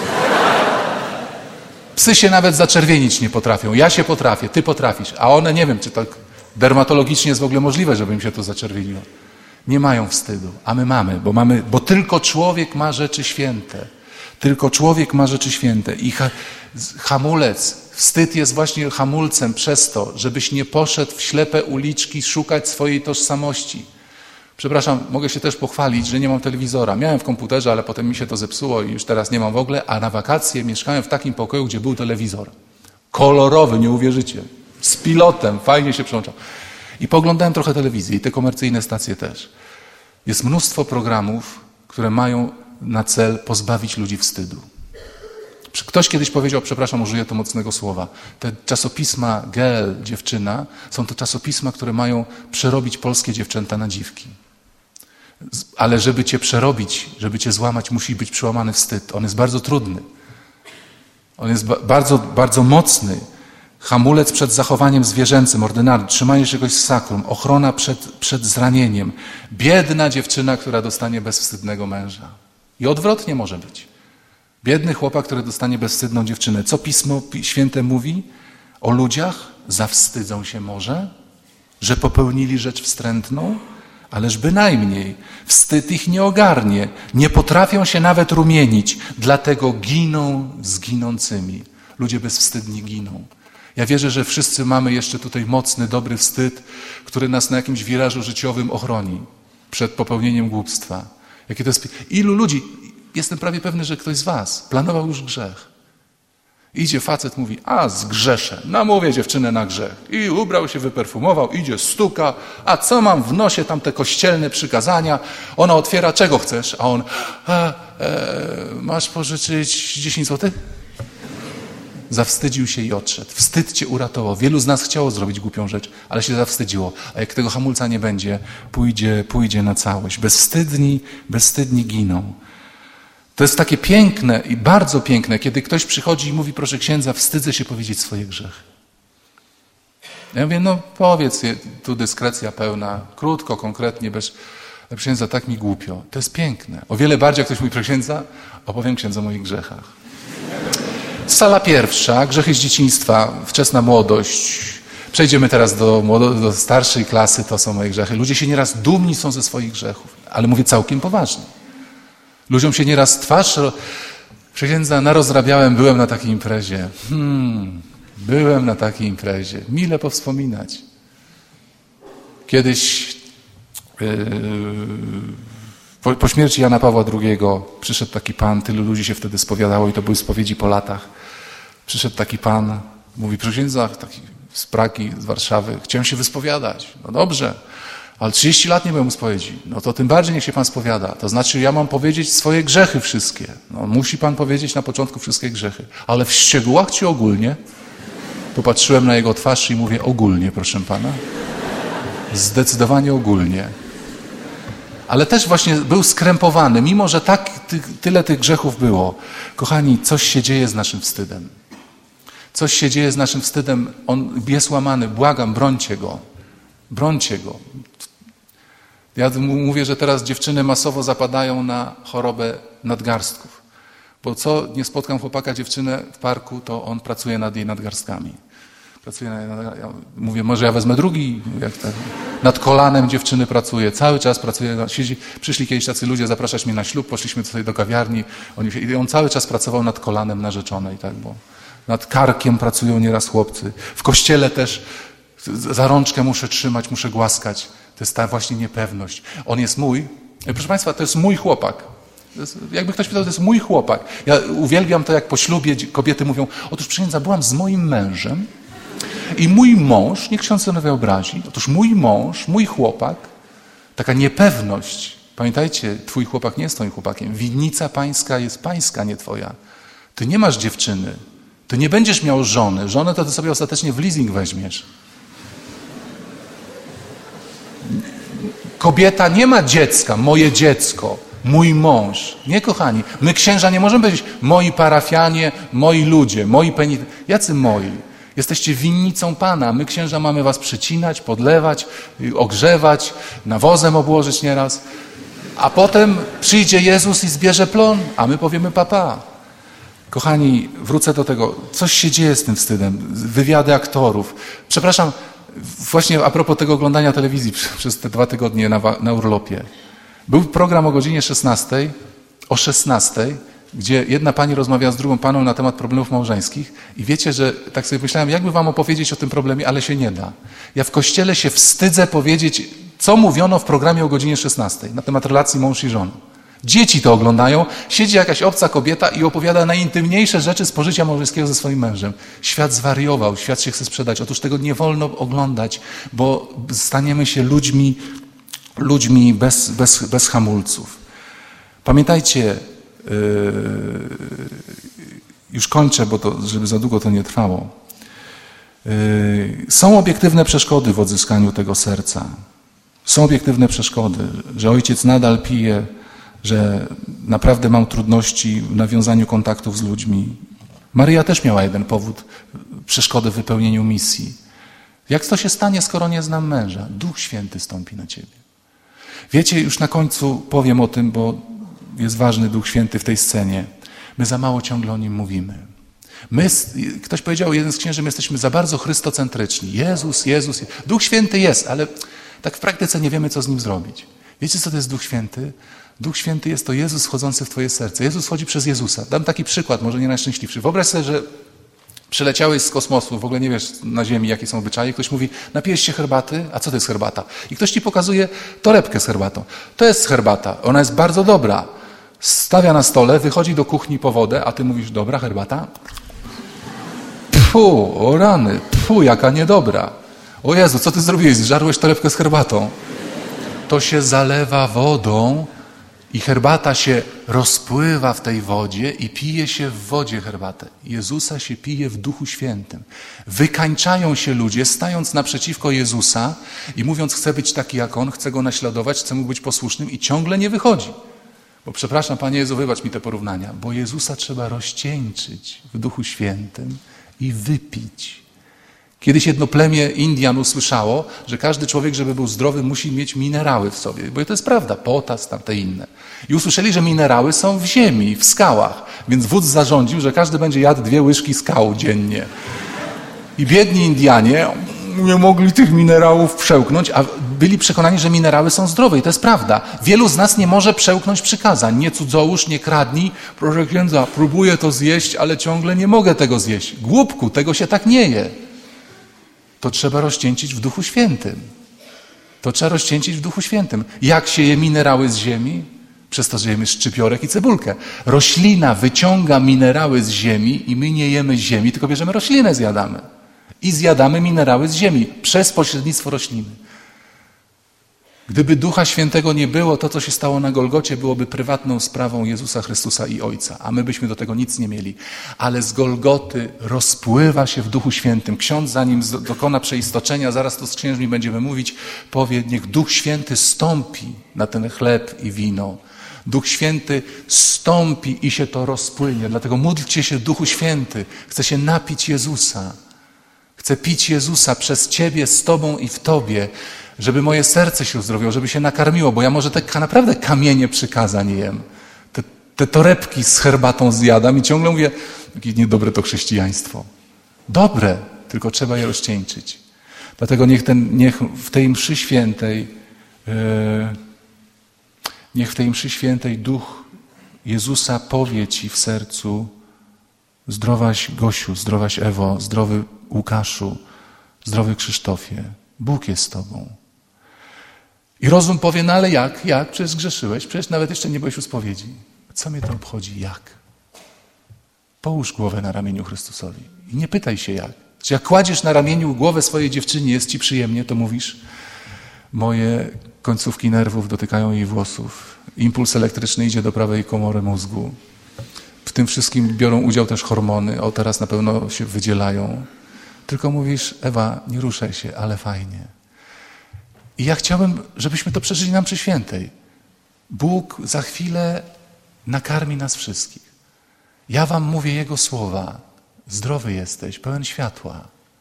Psy się nawet zaczerwienić nie potrafią. Ja się potrafię, ty potrafisz. A one, nie wiem, czy tak dermatologicznie jest w ogóle możliwe, żeby im się to zaczerwieniło. Nie mają wstydu, a my mamy, bo mamy, bo tylko człowiek ma rzeczy święte. Tylko człowiek ma rzeczy święte i ha, hamulec Wstyd jest właśnie hamulcem przez to, żebyś nie poszedł w ślepe uliczki szukać swojej tożsamości. Przepraszam, mogę się też pochwalić, że nie mam telewizora. Miałem w komputerze, ale potem mi się to zepsuło i już teraz nie mam w ogóle, a na wakacje mieszkałem w takim pokoju, gdzie był telewizor. Kolorowy, nie uwierzycie. Z pilotem, fajnie się przełączał. I pooglądałem trochę telewizji i te komercyjne stacje też. Jest mnóstwo programów, które mają na cel pozbawić ludzi wstydu. Ktoś kiedyś powiedział, przepraszam, użyję to mocnego słowa, te czasopisma Gel, dziewczyna, są to czasopisma, które mają przerobić polskie dziewczęta na dziwki. Ale żeby cię przerobić, żeby cię złamać, musi być przełamany wstyd. On jest bardzo trudny. On jest ba- bardzo, bardzo mocny. Hamulec przed zachowaniem zwierzęcym, ordynarnym, trzymanie czegoś z sakrum, ochrona przed, przed zranieniem. Biedna dziewczyna, która dostanie bezwstydnego męża. I odwrotnie może być. Biedny chłopak, który dostanie bezwstydną dziewczynę. Co Pismo Święte mówi o ludziach? Zawstydzą się może, że popełnili rzecz wstrętną, ależ bynajmniej. Wstyd ich nie ogarnie. Nie potrafią się nawet rumienić, dlatego giną z ginącymi. Ludzie bezwstydni giną. Ja wierzę, że wszyscy mamy jeszcze tutaj mocny, dobry wstyd, który nas na jakimś wirażu życiowym ochroni przed popełnieniem głupstwa. Jakie to jest... Ilu ludzi, jestem prawie pewny, że ktoś z was planował już grzech. Idzie facet, mówi, a zgrzeszę, namówię dziewczynę na grzech. I ubrał się, wyperfumował, idzie, stuka, a co mam w nosie, tam te kościelne przykazania. Ona otwiera, czego chcesz? A on, a, e, masz pożyczyć dziesięć złotych? Zawstydził się i odszedł. Wstyd cię uratował. Wielu z nas chciało zrobić głupią rzecz, ale się zawstydziło. A jak tego hamulca nie będzie, pójdzie, pójdzie na całość. Bezwstydni, bezwstydni giną. To jest takie piękne i bardzo piękne, kiedy ktoś przychodzi i mówi, proszę księdza, wstydzę się powiedzieć swoje grzechy. Ja mówię, no powiedz, tu dyskrecja pełna, krótko, konkretnie, bez księdza, tak mi głupio. To jest piękne. O wiele bardziej, jak ktoś mówi, proszę księdza, opowiem księdzu o moich grzechach. Sala pierwsza, grzechy z dzieciństwa, wczesna młodość. Przejdziemy teraz do, do starszej klasy, to są moje grzechy. Ludzie się nieraz dumni są ze swoich grzechów, ale mówię całkiem poważnie. Ludziom się nieraz twarz, księdza, narozrabiałem, byłem na takiej imprezie. Hmm, byłem na takiej imprezie. Mile powspominać. Kiedyś yy, po, po śmierci Jana Pawła drugiego przyszedł taki pan, tylu ludzi się wtedy spowiadało i to były spowiedzi po latach. Przyszedł taki pan, mówi, proszę księdza, taki z Pragi, z Warszawy, chciałem się wyspowiadać. No dobrze. Ale trzydzieści lat nie byłem u spowiedzi. No to tym bardziej niech się pan spowiada. To znaczy ja mam powiedzieć swoje grzechy wszystkie. No musi pan powiedzieć na początku wszystkie grzechy. Ale w szczegółach czy ogólnie? Popatrzyłem na jego twarz i mówię ogólnie, proszę pana. Zdecydowanie ogólnie. Ale też właśnie był skrępowany, mimo że tak ty, tyle tych grzechów było. Kochani, coś się dzieje z naszym wstydem. Coś się dzieje z naszym wstydem. On jest łamany. Błagam, brońcie go. Brońcie go. Ja mówię, że teraz dziewczyny masowo zapadają na chorobę nadgarstków. Bo co nie spotkam chłopaka, dziewczynę w parku, to on pracuje nad jej nadgarstkami. Pracuje nad, ja mówię, może ja wezmę drugi, jak tak, nad kolanem dziewczyny pracuje, cały czas pracuje, siedzi, przyszli kiedyś tacy ludzie zapraszać mnie na ślub, poszliśmy tutaj do kawiarni, on, i on cały czas pracował nad kolanem narzeczonej, tak, bo nad karkiem pracują nieraz chłopcy. W kościele też za rączkę muszę trzymać, muszę głaskać. To jest ta właśnie niepewność. On jest mój. Proszę Państwa, to jest mój chłopak. Jest, jakby ktoś pytał, to jest mój chłopak. Ja uwielbiam to, jak po ślubie kobiety mówią, otóż księdza, byłam z moim mężem i mój mąż, niech ksiądz sobie wyobrazi, otóż mój mąż, mój chłopak, taka niepewność. Pamiętajcie, twój chłopak nie jest twoim chłopakiem. Winnica pańska jest pańska, nie twoja. Ty nie masz dziewczyny. Ty nie będziesz miał żony. Żonę to ty sobie ostatecznie w leasing weźmiesz. Kobieta nie ma dziecka, moje dziecko, mój mąż. Nie, kochani, my księża nie możemy powiedzieć moi parafianie, moi ludzie, moi penitenci. Jacy moi? Jesteście winnicą Pana. My księża mamy was przycinać, podlewać, ogrzewać, nawozem obłożyć nieraz. A potem przyjdzie Jezus i zbierze plon, a my powiemy papa. Kochani, wrócę do tego. Coś się dzieje z tym wstydem. Wywiady aktorów. Przepraszam, właśnie a propos tego oglądania telewizji przez te dwa tygodnie na, na urlopie. Był program o godzinie szesnastej, o szesnastej, gdzie jedna pani rozmawia z drugą panią na temat problemów małżeńskich i wiecie, że tak sobie myślałem, jakby wam opowiedzieć o tym problemie, ale się nie da. Ja w kościele się wstydzę powiedzieć, co mówiono w programie o godzinie szesnastej na temat relacji mąż i żona. Dzieci to oglądają, siedzi jakaś obca kobieta i opowiada najintymniejsze rzeczy z pożycia małżeńskiego ze swoim mężem. Świat zwariował, świat się chce sprzedać. Otóż tego nie wolno oglądać, bo staniemy się ludźmi, ludźmi bez, bez, bez hamulców. Pamiętajcie, yy, już kończę, bo to, żeby za długo to nie trwało. Yy, są obiektywne przeszkody w odzyskaniu tego serca. Są obiektywne przeszkody, że ojciec nadal pije, że naprawdę mam trudności w nawiązaniu kontaktów z ludźmi. Maryja też miała jeden powód, przeszkodę w wypełnieniu misji. Jak to się stanie, skoro nie znam męża? Duch Święty stąpi na ciebie. Wiecie, już na końcu powiem o tym, bo jest ważny Duch Święty w tej scenie. My za mało ciągle o Nim mówimy. My, ktoś powiedział, jeden z księży, my jesteśmy za bardzo chrystocentryczni. Jezus, Jezus. Duch Święty jest, ale tak w praktyce nie wiemy, co z Nim zrobić. Wiecie, co to jest Duch Święty? Duch Święty jest to Jezus wchodzący w twoje serce. Jezus wchodzi przez Jezusa. Dam taki przykład, może nie najszczęśliwszy. Wyobraź sobie, że przyleciałeś z kosmosu, w ogóle nie wiesz na Ziemi, jakie są obyczaje. Ktoś mówi, napijesz się herbaty? A co to jest herbata? I ktoś ci pokazuje torebkę z herbatą. To jest herbata. Ona jest bardzo dobra. Stawia na stole, wychodzi do kuchni po wodę, a ty mówisz, dobra herbata? Pfu, o rany, pfu, jaka niedobra. O Jezu, co ty zrobiłeś? Zżarłeś torebkę z herbatą. To się zalewa wodą i herbata się rozpływa w tej wodzie i pije się w wodzie herbatę. Jezusa się pije w Duchu Świętym. Wykańczają się ludzie, stając naprzeciwko Jezusa i mówiąc, chcę być taki jak On, chcę Go naśladować, chcę Mu być posłusznym i ciągle nie wychodzi. Bo przepraszam, Panie Jezu, wybacz mi te porównania, bo Jezusa trzeba rozcieńczyć w Duchu Świętym i wypić. Kiedyś jedno plemię Indian usłyszało, że każdy człowiek, żeby był zdrowy, musi mieć minerały w sobie. Bo to jest prawda, potas, tamte inne. I usłyszeli, że minerały są w ziemi, w skałach. Więc wódz zarządził, że każdy będzie jadł dwie łyżki skał dziennie. I biedni Indianie nie mogli tych minerałów przełknąć, a byli przekonani, że minerały są zdrowe. I to jest prawda. Wielu z nas nie może przełknąć przykazań. Nie cudzołóż, nie kradnij. Proszę księdza, próbuję to zjeść, ale ciągle nie mogę tego zjeść. Głupku, tego się tak nie je. To trzeba rozcieńczyć w Duchu Świętym. To trzeba rozcieńczyć w Duchu Świętym. Jak się je minerały z ziemi? Przez to, że jemy szczypiorek i cebulkę. Roślina wyciąga minerały z ziemi i my nie jemy ziemi, tylko bierzemy roślinę, zjadamy. I zjadamy minerały z ziemi przez pośrednictwo rośliny. Gdyby Ducha Świętego nie było, to, co się stało na Golgocie, byłoby prywatną sprawą Jezusa Chrystusa i Ojca, a my byśmy do tego nic nie mieli. Ale z Golgoty rozpływa się w Duchu Świętym. Ksiądz, zanim dokona przeistoczenia, zaraz to z księżmi będziemy mówić, powie, niech Duch Święty stąpi na ten chleb i wino. Duch Święty stąpi i się to rozpłynie. Dlatego módlcie się, Duchu Święty. Chcę się napić Jezusa. Chcę pić Jezusa przez Ciebie, z Tobą i w Tobie, żeby moje serce się uzdrowiło, żeby się nakarmiło, bo ja może te naprawdę kamienie przykazań jem. Te, te torebki z herbatą zjadam i ciągle mówię, jakie niedobre to chrześcijaństwo. Dobre, tylko trzeba je rozcieńczyć. Dlatego niech, ten, niech w tej mszy świętej, yy, niech w tej mszy świętej Duch Jezusa powie Ci w sercu, zdrowaś Gosiu, zdrowaś Ewo, zdrowy Łukaszu, zdrowy Krzysztofie. Bóg jest z Tobą. I rozum powie, no ale jak? Jak? Przecież zgrzeszyłeś, przecież nawet jeszcze nie byłeś u spowiedzi. Co mnie to obchodzi? Jak? Połóż głowę na ramieniu Chrystusowi i nie pytaj się jak. Czy jak kładziesz na ramieniu głowę swojej dziewczynie, jest Ci przyjemnie, to mówisz, moje końcówki nerwów dotykają jej włosów. Impuls elektryczny idzie do prawej komory mózgu. W tym wszystkim biorą udział też hormony, o teraz na pewno się wydzielają. Tylko mówisz, Ewa, nie ruszaj się, ale fajnie. I ja chciałbym, żebyśmy to przeżyli nam przy świętej. Bóg za chwilę nakarmi nas wszystkich. Ja wam mówię Jego słowa. Zdrowy jesteś, pełen światła.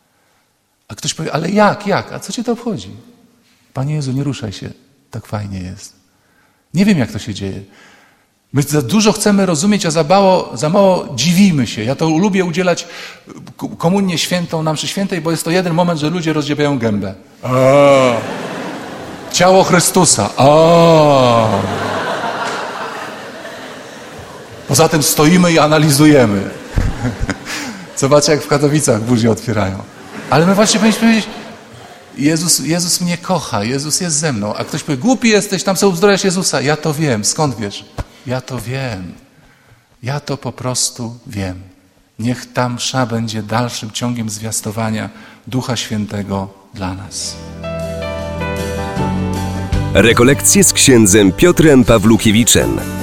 A ktoś powie, ale jak, jak? A co cię to obchodzi? Panie Jezu, nie ruszaj się. Tak fajnie jest. Nie wiem, jak to się dzieje. My za dużo chcemy rozumieć, a za mało, za mało dziwimy się. Ja to lubię udzielać komunię świętą na mszy świętej, bo jest to jeden moment, że ludzie rozdziepiają gębę. A, ciało Chrystusa. A. Poza tym stoimy i analizujemy. Zobaczcie, jak w Katowicach buzię otwierają. Ale my właśnie powinniśmy powiedzieć, Jezus, Jezus mnie kocha, Jezus jest ze mną. A ktoś powie, głupi jesteś, tam sobie uzdrawiasz Jezusa. Ja to wiem. Skąd wiesz? Ja to wiem. Ja to po prostu wiem. Niech ta msza będzie dalszym ciągiem zwiastowania Ducha Świętego dla nas. Rekolekcje z księdzem Piotrem Pawłukiewiczem.